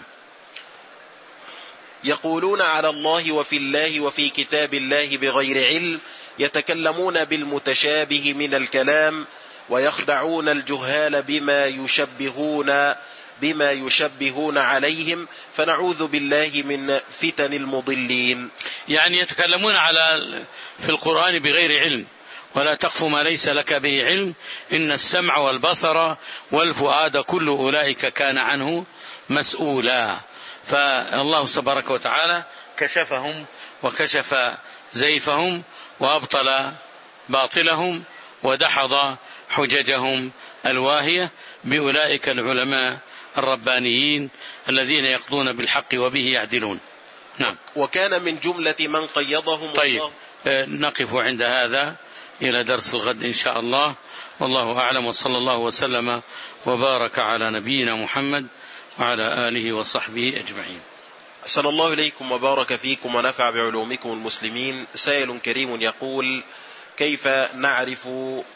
يقولون على الله وفي الله وفي كتاب الله بغير علم، يتكلمون بالمتشابه من الكلام، ويخدعون الجهال بما يشبهون بما يشبهون عليهم، فنعوذ بالله من فتن المضلين. يعني يتكلمون على في القرآن بغير علم، ولا تقف ما ليس لك به علم، إن السمع والبصر والفؤاد كل أولئك كان عنه مسؤولا. فالله تبارك وتعالى كشفهم وكشف زيفهم وأبطل باطلهم ودحض حججهم الواهية بأولئك العلماء الربانيين الذين يقضون بالحق وبه يعدلون. نعم. وكان من جملة من قيضهم. طيب نقف عند هذا إلى درس الغد إن شاء الله، والله أعلم، وصلى الله وسلم وبارك على نبينا محمد وعلى آله وصحبه أجمعين. أحسن الله إليكم وبارك فيكم ونفع بعلومكم المسلمين. سائل كريم يقول: كيف نعرف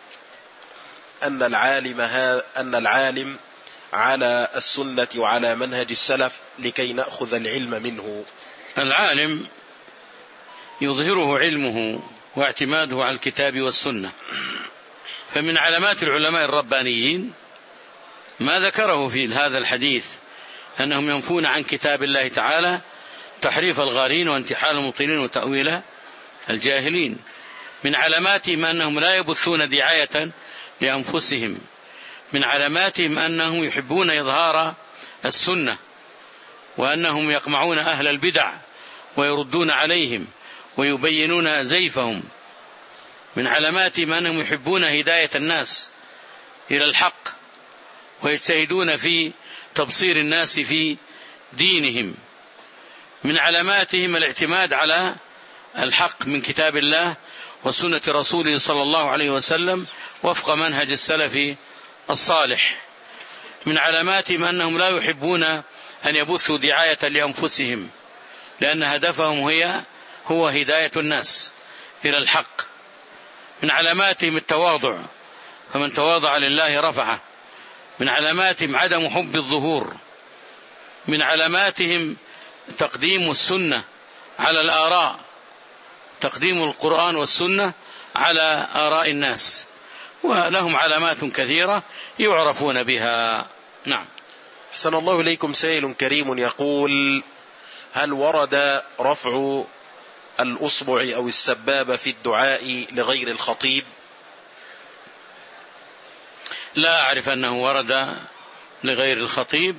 أن العالم أن العالم على السنة وعلى منهج السلف لكي نأخذ العلم منه؟ العالم يظهره علمه واعتماده على الكتاب والسنة، فمن علامات العلماء الربانيين ما ذكره في هذا الحديث أنهم ينفون عن كتاب الله تعالى تحريف الغالين وانتحال المبطلين وتأويل الجاهلين. من علاماتهم أنهم لا يبثون دعاية لأنفسهم. من علاماتهم أنهم يحبون إظهار السنة، وأنهم يقمعون أهل البدع ويردون عليهم ويبينون زيفهم. من علاماتهم أنهم يحبون هداية الناس إلى الحق ويجتهدون في تبصير الناس في دينهم. من علاماتهم الاعتماد على الحق من كتاب الله وسنة رسوله صلى الله عليه وسلم وفق منهج السلف الصالح. من علاماتهم أنهم لا يحبون أن يبثوا دعاية لأنفسهم، لأن هدفهم هي هو هداية الناس إلى الحق. من علاماتهم التواضع، فمن تواضع لله رفعه. من علاماتهم عدم حب الظهور. من علاماتهم تقديم السنة على الآراء، تقديم القرآن والسنة على آراء الناس، ولهم علامات كثيرة يعرفون بها. نعم. أحسن الله إليكم. سائل كريم يقول: هل ورد رفع الأصبع أو السبابة في الدعاء لغير الخطيب؟ لا أعرف أنه ورد لغير الخطيب،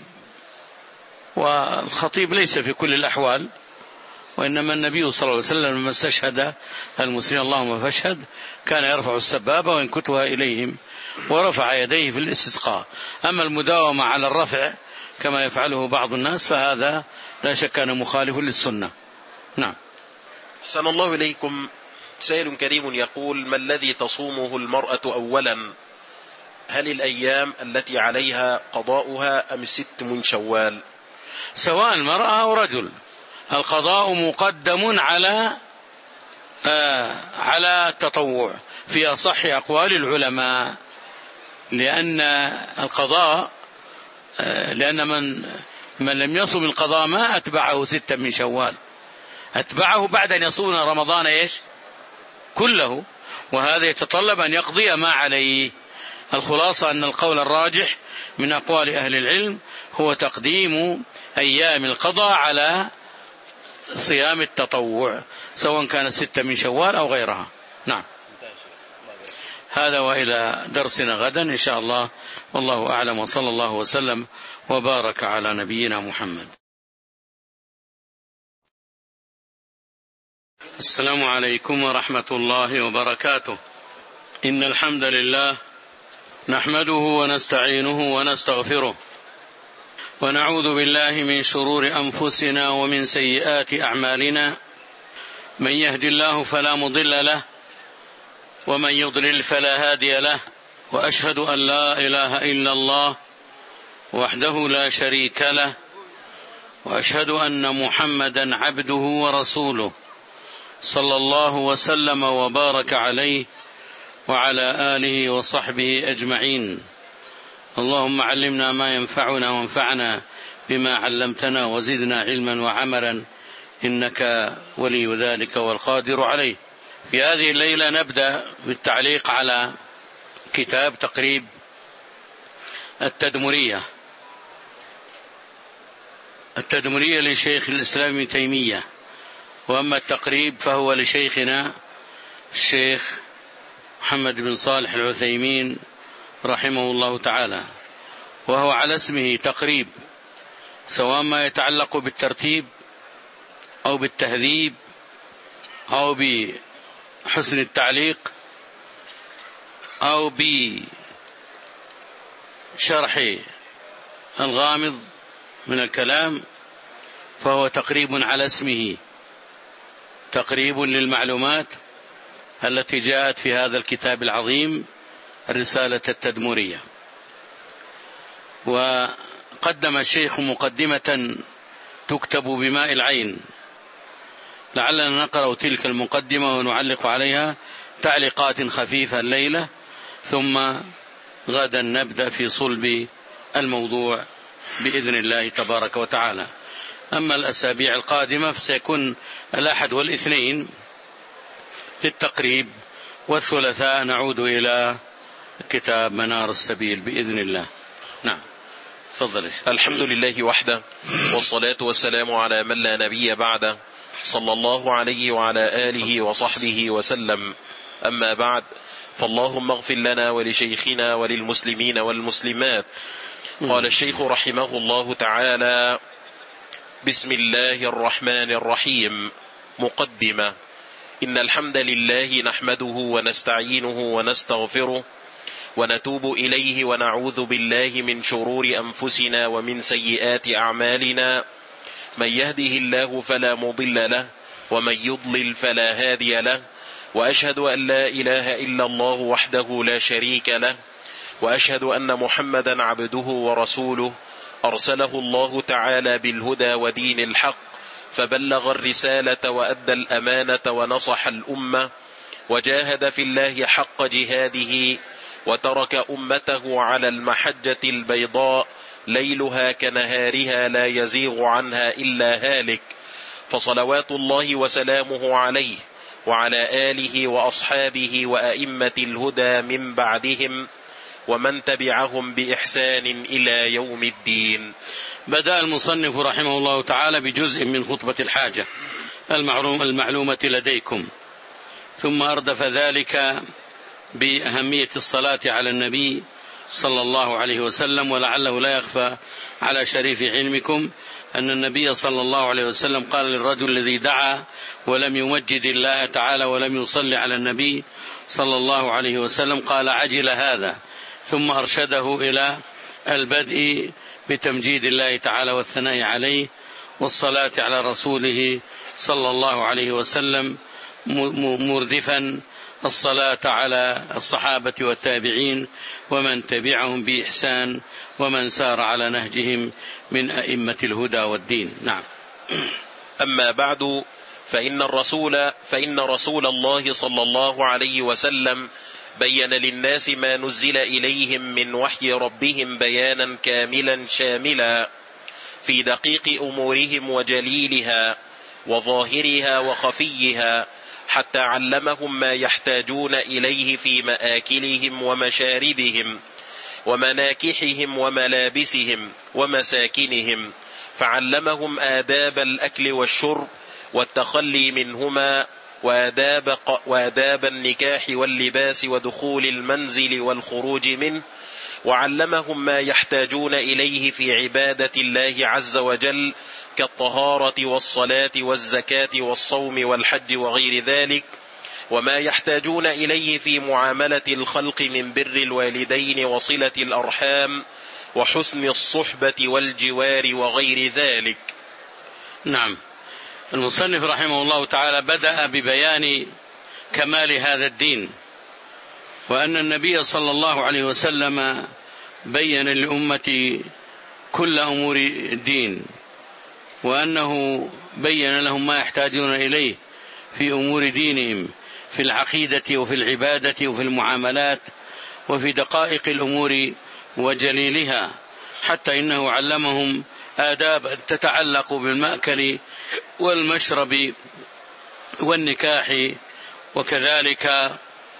والخطيب ليس في كل الأحوال، وإنما النبي صلى الله عليه وسلم لما استشهد المسلمين اللهم فاشهد كان يرفع السبابة وينكتها إليهم ورفع يديه في الاستسقاء. أما المداومة على الرفع كما يفعله بعض الناس فهذا لا شك أنه مخالف للسنة. نعم. أحسن الله إليكم. سائل كريم يقول: ما الذي تصومه المرأة أولا؟ هل الأيام التي عليها قضاؤها أم الست من شوال؟ سواء المرأة أو رجل، القضاء مقدم على آه على التطوع في أصح أقوال العلماء، لأن القضاء آه لأن من من لم يصم القضاء ما أتبعه ستة من شوال، أتبعه بعد أن يصوم رمضان إيش كله، وهذا يتطلب أن يقضي ما عليه. الخلاصة أن القول الراجح من أقوال أهل العلم هو تقديم أيام القضاء على صيام التطوع، سواء كان ستة من شوال أو غيرها. نعم. هذا وإلى درسنا غدا إن شاء الله، والله أعلم، وصلى الله وسلم وبارك على نبينا محمد. السلام عليكم ورحمة الله وبركاته. إن الحمد لله نحمده ونستعينه ونستغفره، ونعوذ بالله من شرور أنفسنا ومن سيئات أعمالنا. من يهد الله فلا مضل له، ومن يضلل فلا هادي له، وأشهد أن لا إله إلا الله وحده لا شريك له، وأشهد أن محمدا عبده ورسوله صلى الله وسلم وبارك عليه وعلى آله وصحبه أجمعين. اللهم علمنا ما ينفعنا وانفعنا بما علمتنا وزدنا علما وعملا، إنك ولي ذلك والقادر عليه. في هذه الليلة نبدأ بالتعليق على كتاب تقريب التدمرية التدمرية لشيخ الإسلام ابن تيمية، وأما التقريب فهو لشيخنا الشيخ محمد بن صالح العثيمين رحمه الله تعالى، وهو على اسمه تقريب، سواء ما يتعلق بالترتيب أو بالتهذيب أو بحسن التعليق أو بشرح الغامض من الكلام فهو تقريب على اسمه، تقريب للمعلومات التي جاءت في هذا الكتاب العظيم الرسالة التدمرية. وقدم الشيخ مقدمة تكتب بماء العين، لعلنا نقرأ تلك المقدمة ونعلق عليها تعليقات خفيفة الليلة، ثم غدا نبدأ في صلب الموضوع بإذن الله تبارك وتعالى. أما الأسابيع القادمة فسيكون الأحد والاثنين للتقريب، والثلاثاء نعود إلى كتاب منار السبيل بإذن الله. نعم تفضل. الحمد لله وحده، والصلاة والسلام على من لا نبي بعده، صلى الله عليه وعلى آله وصحبه وسلم. أما بعد، فاللهم اغفر لنا ولشيخنا وللمسلمين والمسلمات. قال الشيخ رحمه الله تعالى: بسم الله الرحمن الرحيم. مقدمة. إن الحمد لله نحمده ونستعينه ونستغفره ونتوب إليه ونعوذ بالله من شرور أنفسنا ومن سيئات أعمالنا، من يهده الله فلا مضل له ومن يضلل فلا هادي له، وأشهد أن لا إله إلا الله وحده لا شريك له، وأشهد أن محمدا عبده ورسوله، أرسله الله تعالى بالهدى ودين الحق، فبلغ الرسالة وأدى الأمانة ونصح الأمة، وجاهد في الله حق جهاده، وترك أمته على المحجة البيضاء ليلها كنهارها لا يزيغ عنها إلا هالك، فصلوات الله وسلامه عليه وعلى آله وأصحابه وأئمة الهدى من بعدهم ومن تبعهم بإحسان إلى يوم الدين. بدأ المصنف رحمه الله تعالى بجزء من خطبة الحاجة المعلومة لديكم، ثم أردف ذلك بأهمية الصلاة على النبي صلى الله عليه وسلم. ولعله لا يخفى على شريف علمكم أن النبي صلى الله عليه وسلم قال للرجل الذي دعا ولم يمجد الله تعالى ولم يصلي على النبي صلى الله عليه وسلم، قال: عجل هذا، ثم أرشده إلى البدء بتمجيد الله تعالى والثناء عليه والصلاة على رسوله صلى الله عليه وسلم، مردفا الصلاة على الصحابة والتابعين ومن تبعهم بإحسان ومن سار على نهجهم من أئمة الهدى والدين. نعم. أما بعد، فإن الرسول فإن رسول الله صلى الله عليه وسلم بين للناس ما نزل إليهم من وحي ربهم بيانا كاملا شاملا في دقيق أمورهم وجليلها وظاهرها وخفيها، حتى علمهم ما يحتاجون إليه في مآكلهم ومشاربهم ومناكحهم وملابسهم ومساكنهم، فعلمهم آداب الأكل والشرب والتخلي منهما، وآداب, وآداب النكاح واللباس ودخول المنزل والخروج منه، وعلمهم ما يحتاجون إليه في عبادة الله عز وجل كالطهارة والصلاة والزكاة والصوم والحج وغير ذلك، وما يحتاجون إليه في معاملة الخلق من بر الوالدين وصلة الأرحام وحسن الصحبة والجوار وغير ذلك. نعم. المصنف رحمه الله تعالى بدأ ببيان كمال هذا الدين، وأن النبي صلى الله عليه وسلم بين للأمة كل أمور الدين، وأنه بين لهم ما يحتاجون إليه في أمور دينهم، في العقيدة وفي العبادة وفي المعاملات وفي دقائق الأمور وجليلها، حتى إنه علمهم آداب تتعلق بالمأكل والمشرب والنكاح، وكذلك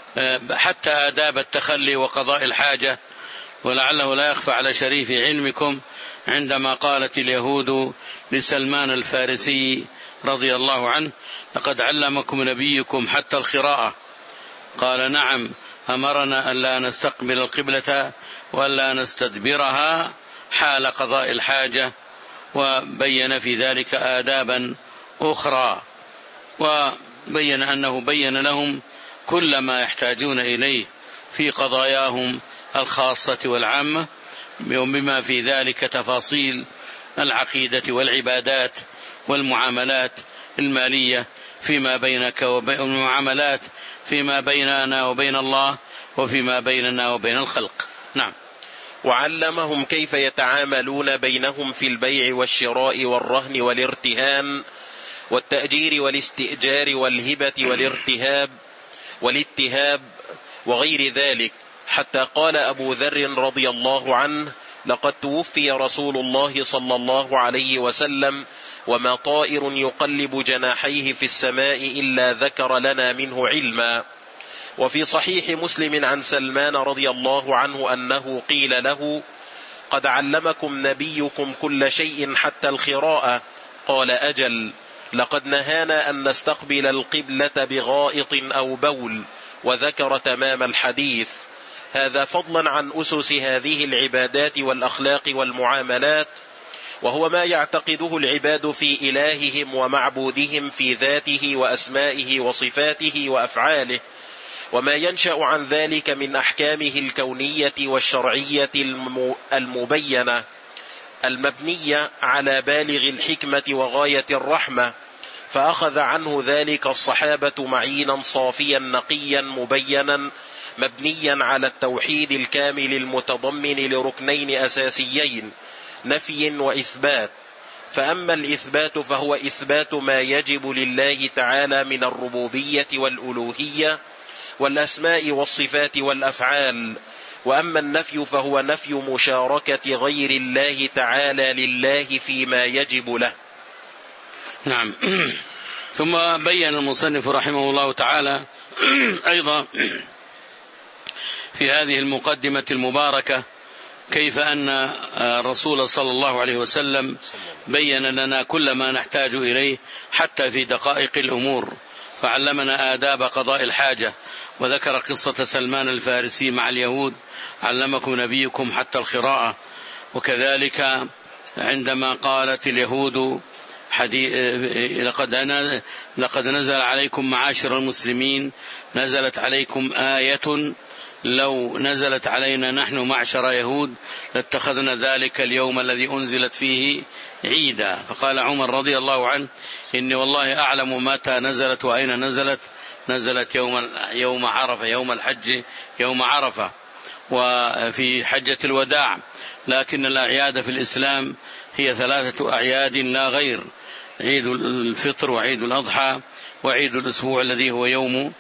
حتى آداب التخلي وقضاء الحاجة. ولعله لا يخفى على شريف علمكم عندما قالت اليهود لسلمان الفارسي رضي الله عنه: لقد علمكم نبيكم حتى القراءة. قال: نعم، أمرنا أن لا نستقبل القبلة ولا نستدبرها حال قضاء الحاجة، وبين في ذلك آدابا أخرى، وبين أنه بين لهم كل ما يحتاجون إليه في قضاياهم الخاصة والعامة، بما في ذلك تفاصيل العقيدة والعبادات والمعاملات المالية فيما بينك وبين المعاملات فيما بيننا وبين الله وفيما بيننا وبين الخلق. نعم. وعلمهم كيف يتعاملون بينهم في البيع والشراء والرهن والارتهان والتأجير والاستئجار والهبة والارتهاب والاتهاب وغير ذلك، حتى قال أبو ذر رضي الله عنه: لقد توفي رسول الله صلى الله عليه وسلم وما طائر يقلب جناحيه في السماء إلا ذكر لنا منه علما. وفي صحيح مسلم عن سلمان رضي الله عنه أنه قيل له: قد علمكم نبيكم كل شيء حتى الخراءة. قال: أجل، لقد نهانا أن نستقبل القبلة بغائط أو بول، وذكر تمام الحديث. هذا فضلا عن أسس هذه العبادات والأخلاق والمعاملات، وهو ما يعتقده العباد في إلههم ومعبودهم في ذاته وأسمائه وصفاته وأفعاله، وما ينشأ عن ذلك من أحكامه الكونية والشرعية المبينة المبنية على بالغ الحكمة وغاية الرحمة. فأخذ عنه ذلك الصحابة معينا صافيا نقيا مبينا مبنيا على التوحيد الكامل المتضمن لركنين أساسيين: نفي وإثبات. فأما الإثبات فهو إثبات ما يجب لله تعالى من الربوبية والألوهية والأسماء والصفات والأفعال. وأما النفي فهو نفي مشاركة غير الله تعالى لله فيما يجب له. نعم. ثم بين المصنف رحمه الله تعالى أيضا في هذه المقدمة المباركة كيف أن الرسول صلى الله عليه وسلم بين لنا كل ما نحتاج إليه حتى في دقائق الأمور، فعلمنا آداب قضاء الحاجة، وذكر قصة سلمان الفارسي مع اليهود: علمكم نبيكم حتى الخراءة. وكذلك عندما قالت اليهود لقد نزل عليكم معاشر المسلمين، نزلت عليكم آية لو نزلت علينا نحن معشر يهود لاتخذنا ذلك اليوم الذي أنزلت فيه عيدا. فقال عمر رضي الله عنه: إني والله أعلم متى نزلت وأين نزلت. نزلت يوم يوم عرفة، يوم الحج، يوم عرفة، وفي حجة الوداع. لكن الأعياد في الإسلام هي ثلاثة أعياد لا غير: عيد الفطر وعيد الأضحى وعيد الأسبوع الذي هو يوم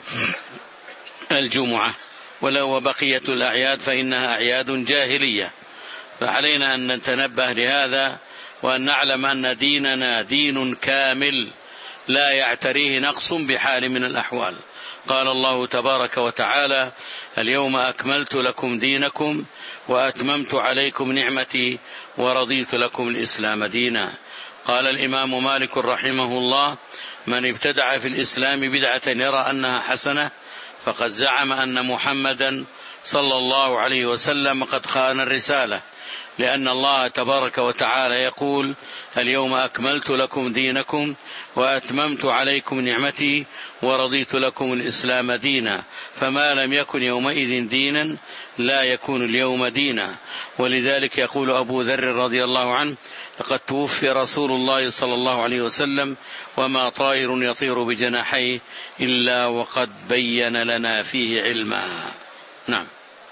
الجمعة. ولو بقية الأعياد فإنها أعياد جاهلية. فعلينا أن نتنبه لهذا وأن نعلم أن ديننا دين كامل لا يعتريه نقص بحال من الأحوال. قال الله تبارك وتعالى: اليوم أكملت لكم دينكم وأتممت عليكم نعمتي ورضيت لكم الإسلام دينا. قال الإمام مالك رحمه الله: من ابتدع في الإسلام بدعة يرى أنها حسنة فقد زعم أن محمدا صلى الله عليه وسلم قد خان الرسالة، لأن الله تبارك وتعالى يقول: اليوم أكملت لكم دينكم وأتممت عليكم نعمتي ورضيت لكم الإسلام دينا. فما لم يكن يومئذ دينا لا يكون اليوم دينا. ولذلك يقول أبو ذر رضي الله عنه: لقد توفي رسول الله صلى الله عليه وسلم وما طائر يطير بجناحيه إلا وقد بين لنا فيه علما. نعم.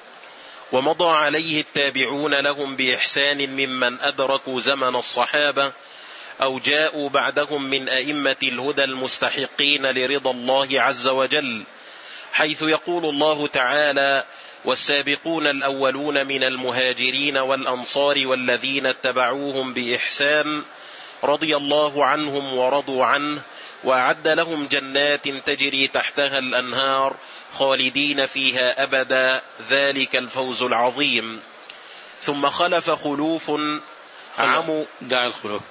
ومضى عليه التابعون لهم بإحسان ممن أدركوا زمن الصحابة أو جاءوا بعدهم من أئمة الهدى المستحقين لرضا الله عز وجل، حيث يقول الله تعالى: والسابقون الأولون من المهاجرين والأنصار والذين اتبعوهم بإحسان رضي الله عنهم ورضوا عنه وأعد لهم جنات تجري تحتها الأنهار خالدين فيها أبدا، ذلك الفوز العظيم. ثم خلف خلوف عموا دع الخلوف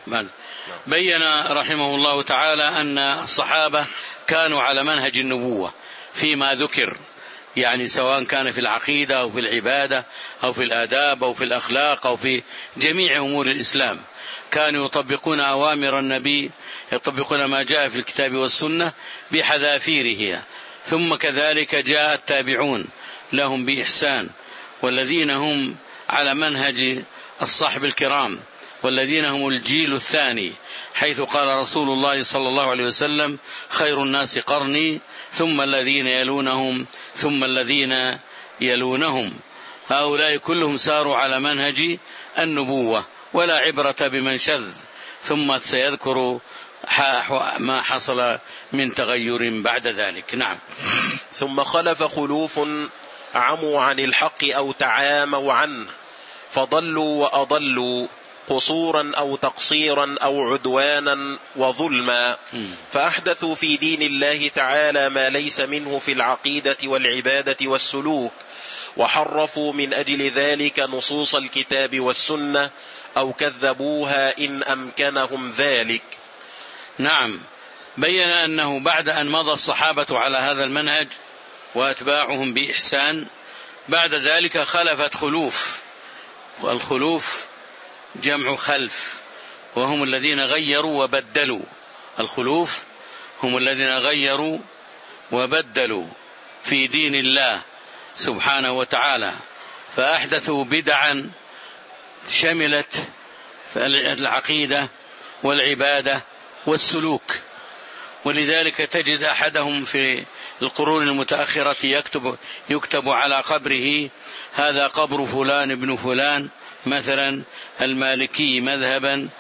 بين رحمه الله تعالى أن الصحابة كانوا على منهج النبوة فيما ذكر، يعني سواء كان في العقيدة أو في العبادة أو في الآداب أو في الأخلاق أو في جميع أمور الإسلام، كانوا يطبقون أوامر النبي، يطبقون ما جاء في الكتاب والسنة بحذافيرها. ثم كذلك جاء التابعون لهم بإحسان، والذين هم على منهج الصحب الكرام والذين هم الجيل الثاني، حيث قال رسول الله صلى الله عليه وسلم: خير الناس قرني ثم الذين يلونهم ثم الذين يلونهم. هؤلاء كلهم ساروا على منهج النبوة، ولا عبرة بمن شذ، ثم سيذكر ما حصل من تغير بعد ذلك. نعم. ثم خلف خلوف عموا عن الحق أو تعاموا عنه فضلوا وأضلوا قصورا أو تقصيرا أو عدوانا وظلما، فأحدثوا في دين الله تعالى ما ليس منه في العقيدة والعبادة والسلوك، وحرفوا من أجل ذلك نصوص الكتاب والسنة أو كذبوها إن أمكنهم ذلك. نعم. بين أنه بعد أن مضى الصحابة على هذا المنهج وأتباعهم بإحسان، بعد ذلك خلفت خلوف، والخلوف جمع خلف، وهم الذين غيروا وبدلوا. الخلوف هم الذين غيروا وبدلوا في دين الله سبحانه وتعالى، فأحدثوا بدعا شملت العقيدة والعبادة والسلوك. ولذلك تجد أحدهم في القرون المتأخرة يكتب, يكتب على قبره: هذا قبر فلان ابن فلان، مثلا المالكي مذهبا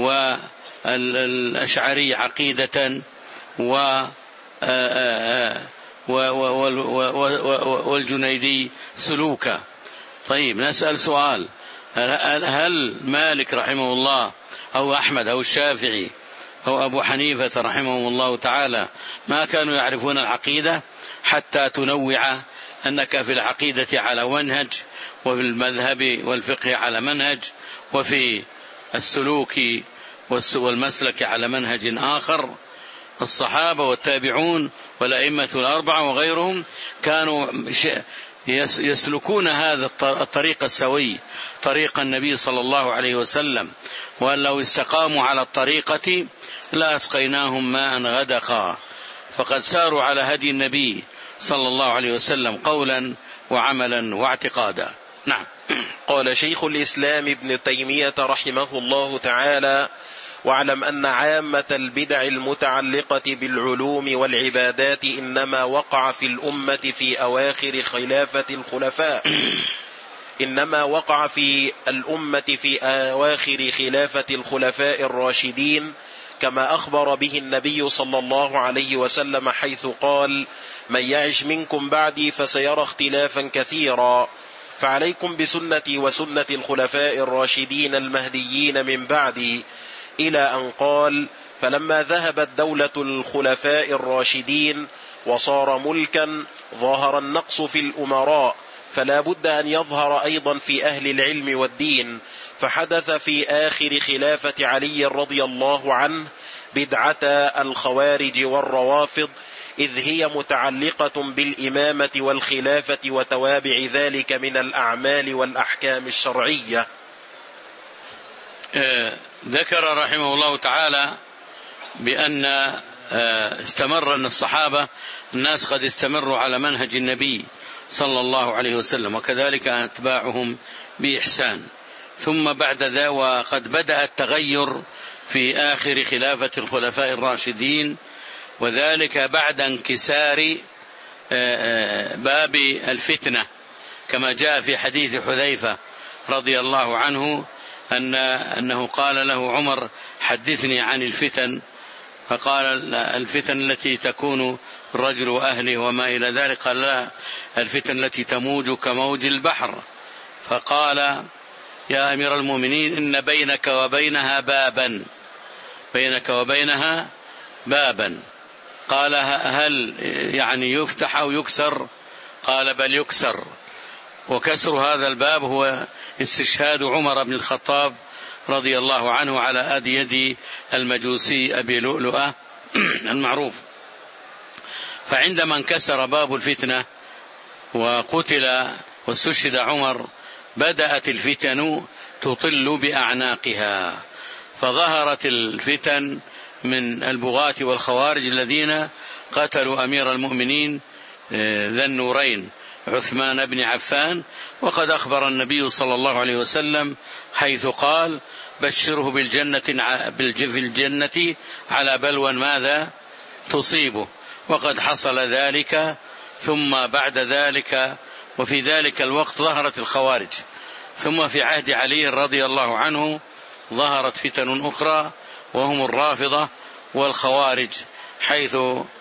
والأشعري عقيدة والجنيدي سلوكا. طيب، نسأل سؤال: هل مالك رحمه الله أو أحمد أو الشافعي أو أبو حنيفة رحمه الله تعالى ما كانوا يعرفون العقيدة حتى تنوع أنك في العقيدة على منهج، وفي المذهب والفقه على منهج، وفي السلوك والمسلك على منهج آخر؟ الصحابة والتابعون والأئمة الأربعة وغيرهم كانوا يسلكون هذا الطريق السوي، طريق النبي صلى الله عليه وسلم، وأن لو استقاموا على الطريقة لا أسقيناهم ماء غدقا، فقد ساروا على هدي النبي صلى الله عليه وسلم قولا وعملا واعتقادا. نعم. قال شيخ الإسلام ابن تيمية رحمه الله تعالى: واعلم أن عامة البدع المتعلقة بالعلوم والعبادات إنما وقع في الأمة في أواخر خلافة الخلفاء إنما وقع في الأمة في أواخر خلافة الخلفاء الراشدين، كما أخبر به النبي صلى الله عليه وسلم حيث قال: من يعش منكم بعدي فسيرى اختلافا كثيرا، فعليكم بسنتي وسنة الخلفاء الراشدين المهديين من بعدي، إلى أن قال: فلما ذهبت دولة الخلفاء الراشدين وصار ملكا ظهر النقص في الأمراء، فلا بد أن يظهر أيضا في أهل العلم والدين، فحدث في آخر خلافة علي رضي الله عنه بدعة الخوارج والروافض، إذ هي متعلقة بالإمامة والخلافة وتوابع ذلك من الأعمال والأحكام الشرعية. ذكر رحمه الله تعالى بأن استمر أن الصحابة الناس قد استمروا على منهج النبي صلى الله عليه وسلم، وكذلك أتباعهم بإحسان، ثم بعد ذا وقد بدأ التغير في آخر خلافة الخلفاء الراشدين، وذلك بعد انكسار باب الفتنة، كما جاء في حديث حذيفة رضي الله عنه أن أنه قال له عمر: حدثني عن الفتن، فقال: الفتن التي تكون الرجل وأهله وما إلى ذلك. قال: لا، الفتن التي تموج كموج البحر. فقال: يا أمير المؤمنين، إن بينك وبينها بابا بينك وبينها بابا. قال: هل يعني يفتح أو يكسر؟ قال: بل يكسر. وكسر هذا الباب هو استشهاد عمر بن الخطاب رضي الله عنه على أد يد المجوسي أبي لؤلؤة المعروف. فعندما انكسر باب الفتنة وقتل واستشهد عمر، بدأت الفتن تطل بأعناقها، فظهرت الفتن من البغاة والخوارج الذين قتلوا أمير المؤمنين ذا النورين عثمان بن عفان. وقد أخبر النبي صلى الله عليه وسلم حيث قال بشره بالجنة في الجنة على بلوى ماذا تصيبه. وقد حصل ذلك. ثم بعد ذلك وفي ذلك الوقت ظهرت الخوارج. ثم في عهد علي رضي الله عنه ظهرت فتن أخرى وهم الرافضة والخوارج، حيث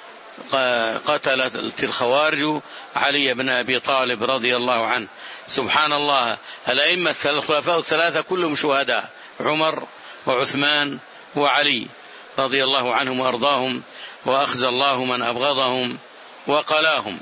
قتلت الخوارج علي بن أبي طالب رضي الله عنه. سبحان الله، الأئمة الخلفاء الثلاثة كلهم شهداء، عمر وعثمان وعلي رضي الله عنهم وأرضاهم، وأخزى الله من أبغضهم وقلاهم.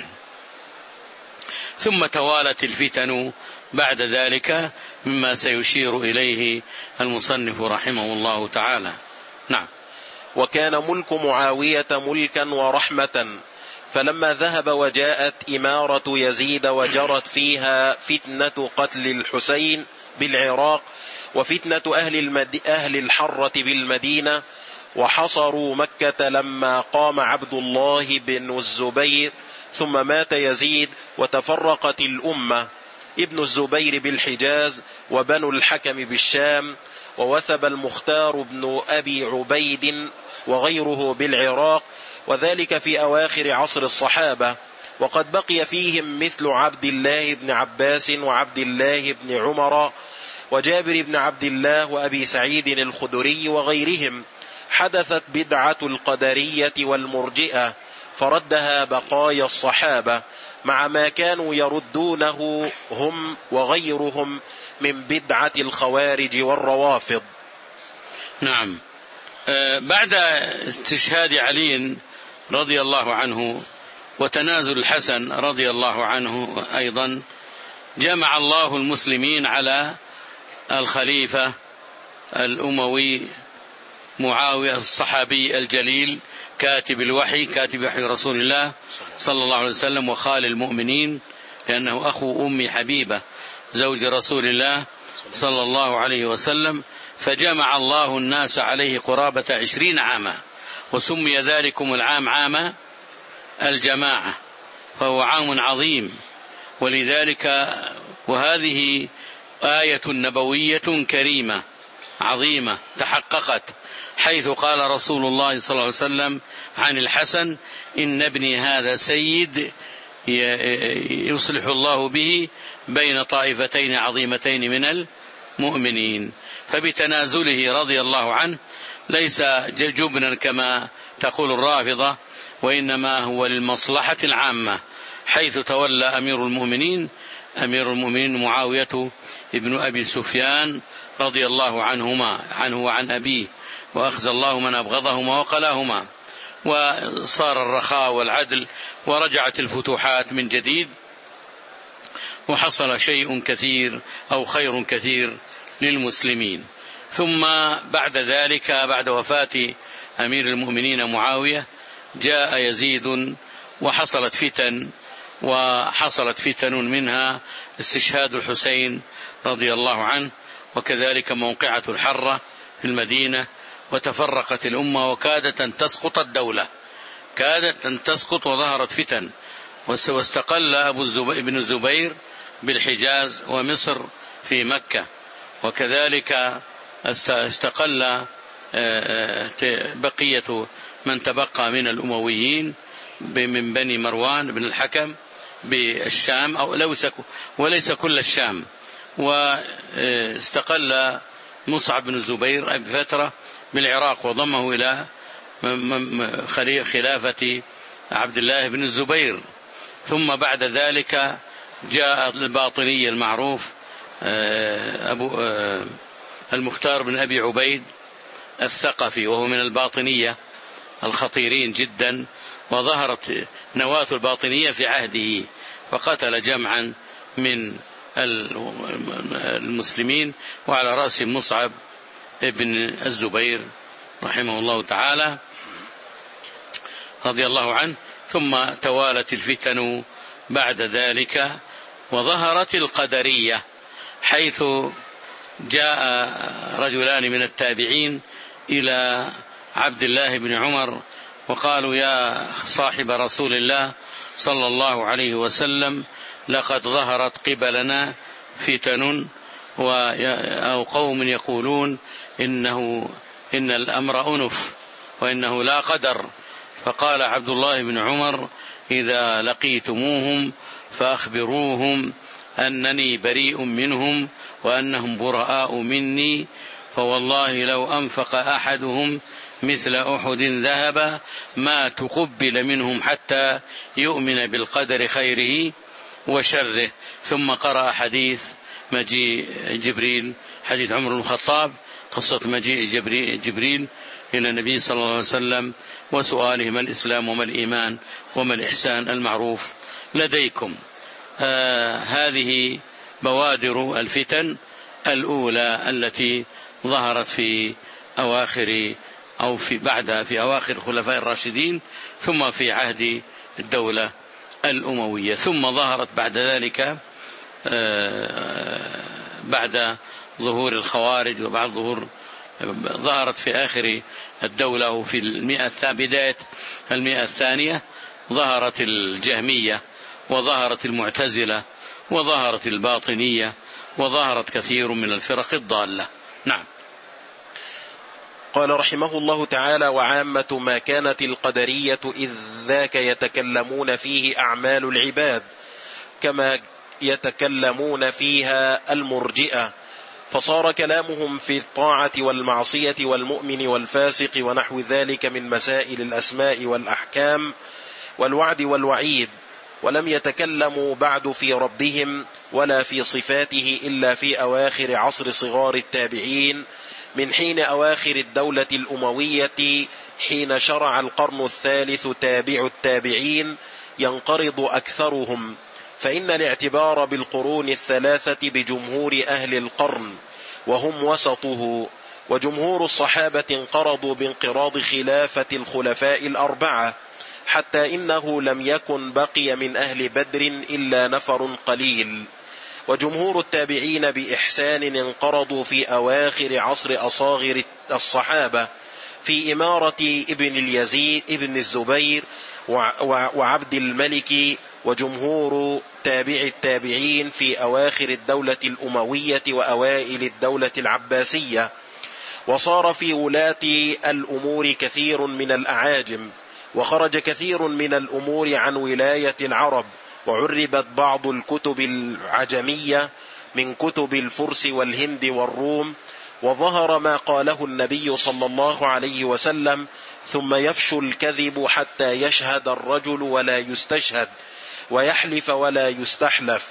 ثم توالت الفتن بعد ذلك مما سيشير إليه المصنف رحمه الله تعالى. نعم. وكان ملك معاوية ملكا ورحمة، فلما ذهب وجاءت إمارة يزيد وجرت فيها فتنة قتل الحسين بالعراق وفتنة أهل, المد... أهل الحرة بالمدينة، وحصروا مكة لما قام عبد الله بن الزبير، ثم مات يزيد وتفرقت الأمة، ابن الزبير بالحجاز وبنو الحكم بالشام، ووثب المختار بن أبي عبيد وغيره بالعراق، وذلك في أواخر عصر الصحابة. وقد بقي فيهم مثل عبد الله بن عباس وعبد الله بن عمر وجابر بن عبد الله وأبي سعيد الخدري وغيرهم. حدثت بدعة القدرية والمرجئة فردها بقايا الصحابة، مع ما كانوا يردونه هم وغيرهم من بدعة الخوارج والروافض. نعم. بعد استشهاد علي رضي الله عنه وتنازل الحسن رضي الله عنه أيضا، جمع الله المسلمين على الخليفة الأموي معاوية الصحابي الجليل كاتب الوحي، كاتب وحي رسول الله صلى الله عليه وسلم وخال المؤمنين، لأنه أخو أم حبيبة زوج رسول الله صلى الله عليه وسلم. فجمع الله الناس عليه قرابة عشرين عاما، وسمي ذلكم العام عام الجماعة، فهو عام عظيم. ولذلك وهذه آية نبوية كريمة عظيمة تحققت، حيث قال رسول الله صلى الله عليه وسلم عن الحسن: إن ابني هذا سيد يصلح الله به بين طائفتين عظيمتين من المؤمنين. فبتنازله رضي الله عنه ليس جبنا كما تقول الرافضة، وإنما هو للمصلحة العامة، حيث تولى أمير المؤمنين أمير المؤمنين معاوية ابن أبي سفيان رضي الله عنهما عنه وعن أبيه، وأخزى الله من أبغضهما وقلاهما، وصار الرخاء والعدل، ورجعت الفتوحات من جديد، وحصل شيء كثير أو خير كثير للمسلمين. ثم بعد ذلك بعد وفاة أمير المؤمنين معاوية جاء يزيد، وحصلت فتن وحصلت فتن منها استشهاد الحسين رضي الله عنه، وكذلك موقعة الحرة في المدينة، وتفرقت الأمة وكادت أن تسقط الدولة، كادت أن تسقط وظهرت فتن. واستقل أبو الزبير ابن الزبير بالحجاز ومصر في مكة، وكذلك استقل بقية من تبقى من الأمويين من بني مروان بن الحكم بالشام، أو وليس كل الشام. واستقل مصعب بن الزبير بفترة بالعراق وضمه إلى خلافة عبد الله بن الزبير. ثم بعد ذلك جاء الباطني المعروف أبو المختار بن أبي عبيد الثقفي، وهو من الباطنية الخطيرين جدا، وظهرت نواة الباطنية في عهده، فقتل جمعا من المسلمين، وعلى رأس مصعب ابن الزبير رحمه الله تعالى رضي الله عنه. ثم توالت الفتن بعد ذلك، وظهرت القدرية، حيث جاء رجلان من التابعين إلى عبد الله بن عمر وقالوا: يا صاحب رسول الله صلى الله عليه وسلم: لقد ظهرت قبلنا فتن أو قوم يقولون إنه إن الأمر أنف وإنه لا قدر. فقال عبد الله بن عمر: إذا لقيتموهم فأخبروهم أنني بريء منهم وأنهم براء مني، فوالله لو أنفق أحدهم مثل أحد ذهب ما تقبل منهم حتى يؤمن بالقدر خيره وشره. ثم قرأ حديث مجيء جبريل، حديث عمر بن الخطاب، قصة مجيء جبريل إلى النبي صلى الله عليه وسلم وسؤاله: ما الإسلام وما الإيمان وما الإحسان المعروف لديكم. آه هذه بوادر الفتن الأولى التي ظهرت في أواخر أو في بعد في أواخر الخلفاء الراشدين، ثم في عهد الدولة الأموية، ثم ظهرت بعد ذلك آه بعد ظهور الخوارج وبعد ظهور ظهرت في آخر الدولة وفي المئة بداية المئة الثانية ظهرت الجهمية وظهرت المعتزلة وظهرت الباطنية وظهرت كثير من الفرق الضالة. نعم. قال رحمه الله تعالى: وعامة ما كانت القدرية إذ ذاك يتكلمون فيه أعمال العباد كما يتكلمون فيها المرجئة، فصار كلامهم في الطاعة والمعصية والمؤمن والفاسق ونحو ذلك من مسائل الأسماء والأحكام والوعد والوعيد، ولم يتكلموا بعد في ربهم ولا في صفاته إلا في أواخر عصر صغار التابعين، من حين أواخر الدولة الأموية حين شرع القرن الثالث تابع التابعين ينقرض أكثرهم، فإن الاعتبار بالقرون الثلاثة بجمهور أهل القرن وهم وسطه، وجمهور الصحابة انقرضوا بانقراض خلافة الخلفاء الأربعة، حتى إنه لم يكن بقي من أهل بدر إلا نفر قليل، وجمهور التابعين بإحسان انقرضوا في أواخر عصر أصاغر الصحابة في إمارة ابن اليزيد ابن الزبير وعبد الملك، وجمهور تابع التابعين في أواخر الدولة الأموية وأوائل الدولة العباسية، وصار في ولاة الأمور كثير من الأعاجم، وخرج كثير من الأمور عن ولاية العرب، وعربت بعض الكتب العجمية من كتب الفرس والهند والروم، وظهر ما قاله النبي صلى الله عليه وسلم: ثم يفشو الكذب حتى يشهد الرجل ولا يستشهد ويحلف ولا يستحلف.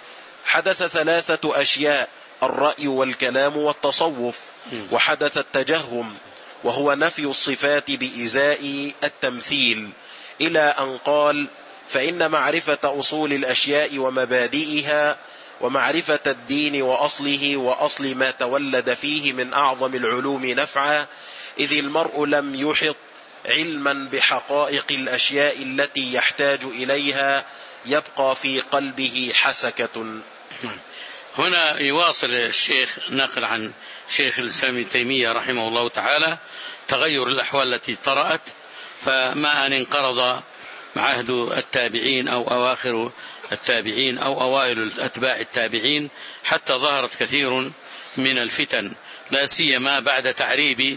حدث ثلاثة أشياء: الرأي والكلام والتصوف، وحدث التجهم وهو نفي الصفات بإزاء التمثيل، إلى أن قال: فإن معرفة أصول الأشياء ومبادئها ومعرفة الدين وأصله وأصل ما تولد فيه من أعظم العلوم نفعا، إذ المرء لم يحط علما بحقائق الأشياء التي يحتاج إليها يبقى في قلبه حسكة. هنا يواصل الشيخ نقل عن شيخ الإسلام ابن تيمية رحمه الله تعالى تغير الأحوال التي طرأت، فما أن انقرض عهد التابعين أو أواخر التابعين أو أوائل أتباع التابعين حتى ظهرت كثير من الفتن، لا سيما بعد تعريب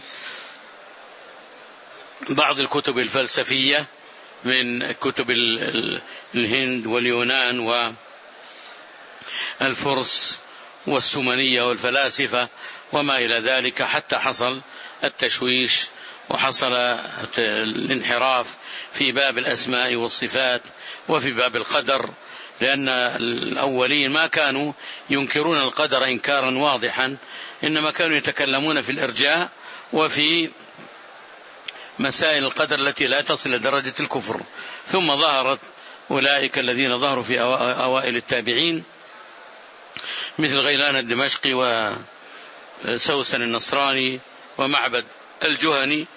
بعض الكتب الفلسفية من كتب الهند واليونان والفرس والسومنية والفلاسفة وما إلى ذلك، حتى حصل التشويش وحصل الانحراف في باب الأسماء والصفات وفي باب القدر، لأن الأولين ما كانوا ينكرون القدر إنكارا واضحا، إنما كانوا يتكلمون في الإرجاء وفي مسائل القدر التي لا تصل لدرجة الكفر. ثم ظهرت أولئك الذين ظهروا في أوائل التابعين مثل غيلان الدمشقي وسوسن النصراني ومعبد الجهني،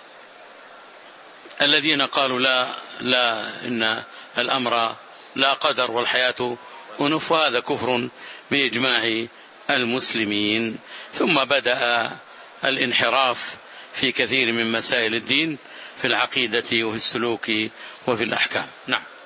الذين قالوا لا لا إن الأمر لا قدر والحياة أنف، وهذا كفر بإجماع المسلمين. ثم بدأ الانحراف في كثير من مسائل الدين في العقيدة وفي السلوك وفي الأحكام. نعم.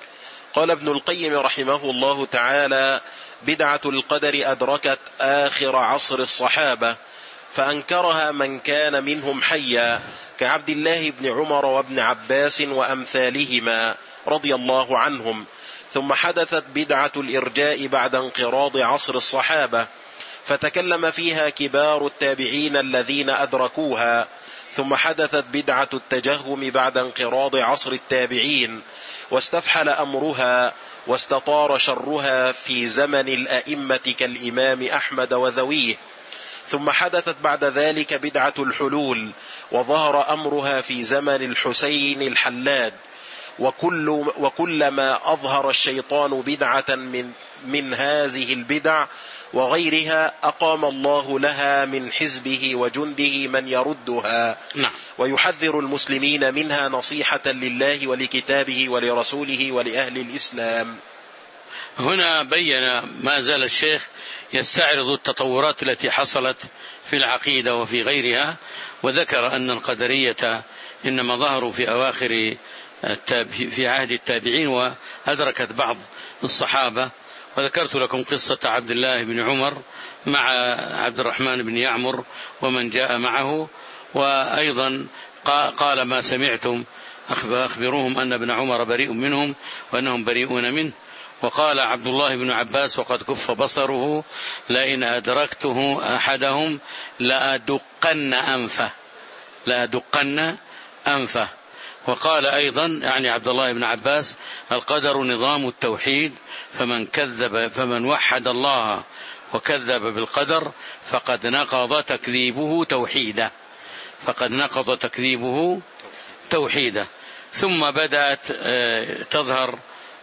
قال ابن القيم رحمه الله تعالى: بدعة القدر أدركت آخر عصر الصحابة فأنكرها من كان منهم حيا كعبد الله بن عمر وابن عباس وأمثالهما رضي الله عنهم. ثم حدثت بدعة الإرجاء بعد انقراض عصر الصحابة فتكلم فيها كبار التابعين الذين أدركوها. ثم حدثت بدعة التجهم بعد انقراض عصر التابعين واستفحل أمرها واستطار شرها في زمن الأئمة كالإمام أحمد وذويه. ثم حدثت بعد ذلك بدعة الحلول وظهر أمرها في زمن الحسين الحلاد. وكل وكلما أظهر الشيطان بدعة من, من هذه البدع وغيرها أقام الله لها من حزبه وجنده من يردها. نعم. ويحذر المسلمين منها نصيحة لله ولكتابه ولرسوله ولأهل الإسلام. هنا بين ما زال الشيخ يستعرض التطورات التي حصلت في العقيدة وفي غيرها، وذكر أن القدرية إنما ظهروا في أواخر في عهد التابعين وأدركت بعض الصحابة. وذكرت لكم قصة عبد الله بن عمر مع عبد الرحمن بن يعمر ومن جاء معه، وأيضا قال ما سمعتم أخبروهم أن ابن عمر بريء منهم وأنهم بريئون منه. وقال عبد الله بن عباس وقد كف بصره: لئن أدركته أحدهم لأدقن أنفه لأدقن أنفه. وقال أيضا يعني عبد الله بن عباس: القدر نظام التوحيد، فمن كذب فمن وحد الله وكذب بالقدر فقد نقض تكذيبه توحيدا فقد نقض تكذيبه توحيدا. ثم بدأت تظهر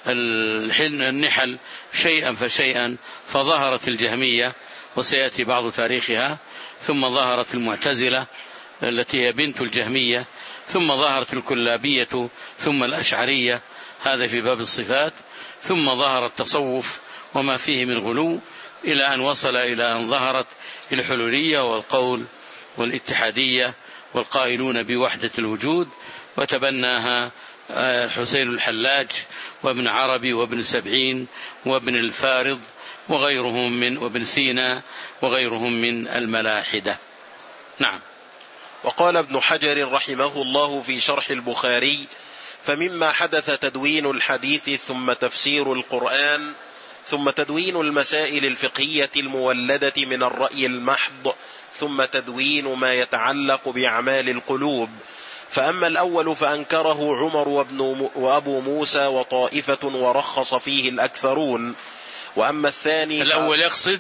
النحل شيئا فشيئا، فظهرت الجهمية وسيأتي بعض تاريخها، ثم ظهرت المعتزلة التي هي بنت الجهمية، ثم ظهرت الكلابية، ثم الأشعرية، هذا في باب الصفات، ثم ظهر التصوف وما فيه من غلو، إلى أن وصل إلى أن ظهرت الحلولية والقول والاتحادية والقائلون بوحدة الوجود، وتبناها حسين الحلاج وابن عربي وابن سبعين وابن الفارض وغيرهم من وابن سينا وغيرهم من الملاحدة. نعم. وقال ابن حجر رحمه الله في شرح البخاري: فمما حدث تدوين الحديث ثم تفسير القرآن ثم تدوين المسائل الفقهية المولدة من الرأي المحض ثم تدوين ما يتعلق بأعمال القلوب. فأما الأول فأنكره عمر وابن وأبو موسى وطائفة ورخص فيه الأكثرون. وأما الثاني الأول يقصد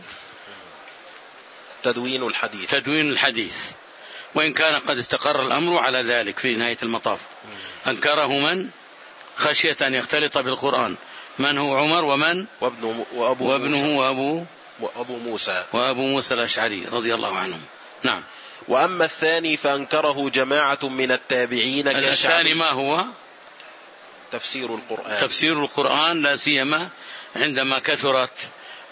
تدوين الحديث تدوين الحديث وإن كان قد استقر الأمر على ذلك في نهاية المطاف. أنكره من خشية أن يختلط بالقرآن، من هو عمر ومن وابنه وأبو وابنه موسى وأبو وأبو موسى وأبو موسى الأشعري رضي الله عنهم. نعم. وأما الثاني فأنكره جماعة من التابعين. الثاني ما هو؟ تفسير القرآن تفسير القرآن، لا سيما عندما كثرت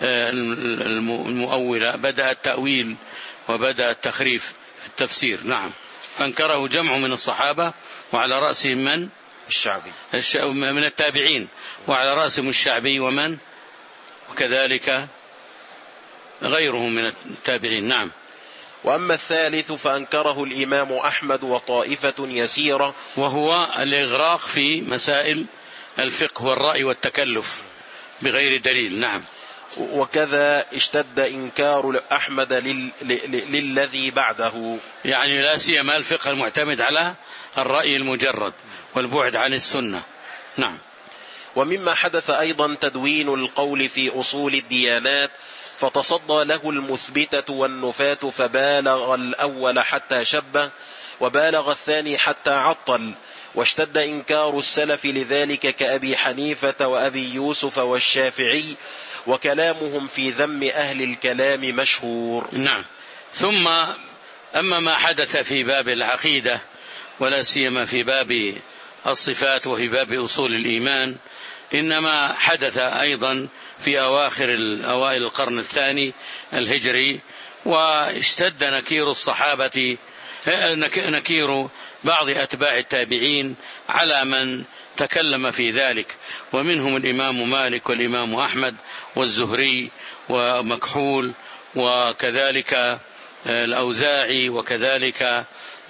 المؤولة بدأ التأويل وبدأ التخريف في التفسير. نعم. فأنكره جمع من الصحابة وعلى رأسهم من؟ الشعبي من التابعين، وعلى رأسهم الشعبي ومن وكذلك غيرهم من التابعين. نعم. وأما الثالث فأنكره الإمام أحمد وطائفة يسيرة، وهو الإغراق في مسائل الفقه والرأي والتكلف بغير دليل. نعم. وكذا اشتد إنكار أحمد لل... للذي بعده، يعني لا سيما الفقه المعتمد على الرأي المجرد والبعد عن السنة. نعم. ومما حدث أيضا تدوين القول في أصول الديانات، فتصدى له المثبتة والنفاة، فبالغ الأول حتى شبه وبالغ الثاني حتى عطل، واشتد إنكار السلف لذلك كأبي حنيفة وأبي يوسف والشافعي، وكلامهم في ذم أهل الكلام مشهور. نعم. ثم أما ما حدث في باب العقيدة ولا سيما في باب الصفات وفي باب أصول الإيمان، إنما حدث أيضا في أواخر أوائل القرن الثاني الهجري، واشتد نكير الصحابة نكير بعض أتباع التابعين على من تكلم في ذلك، ومنهم الإمام مالك والإمام أحمد والزهري ومكحول وكذلك الأوزاعي وكذلك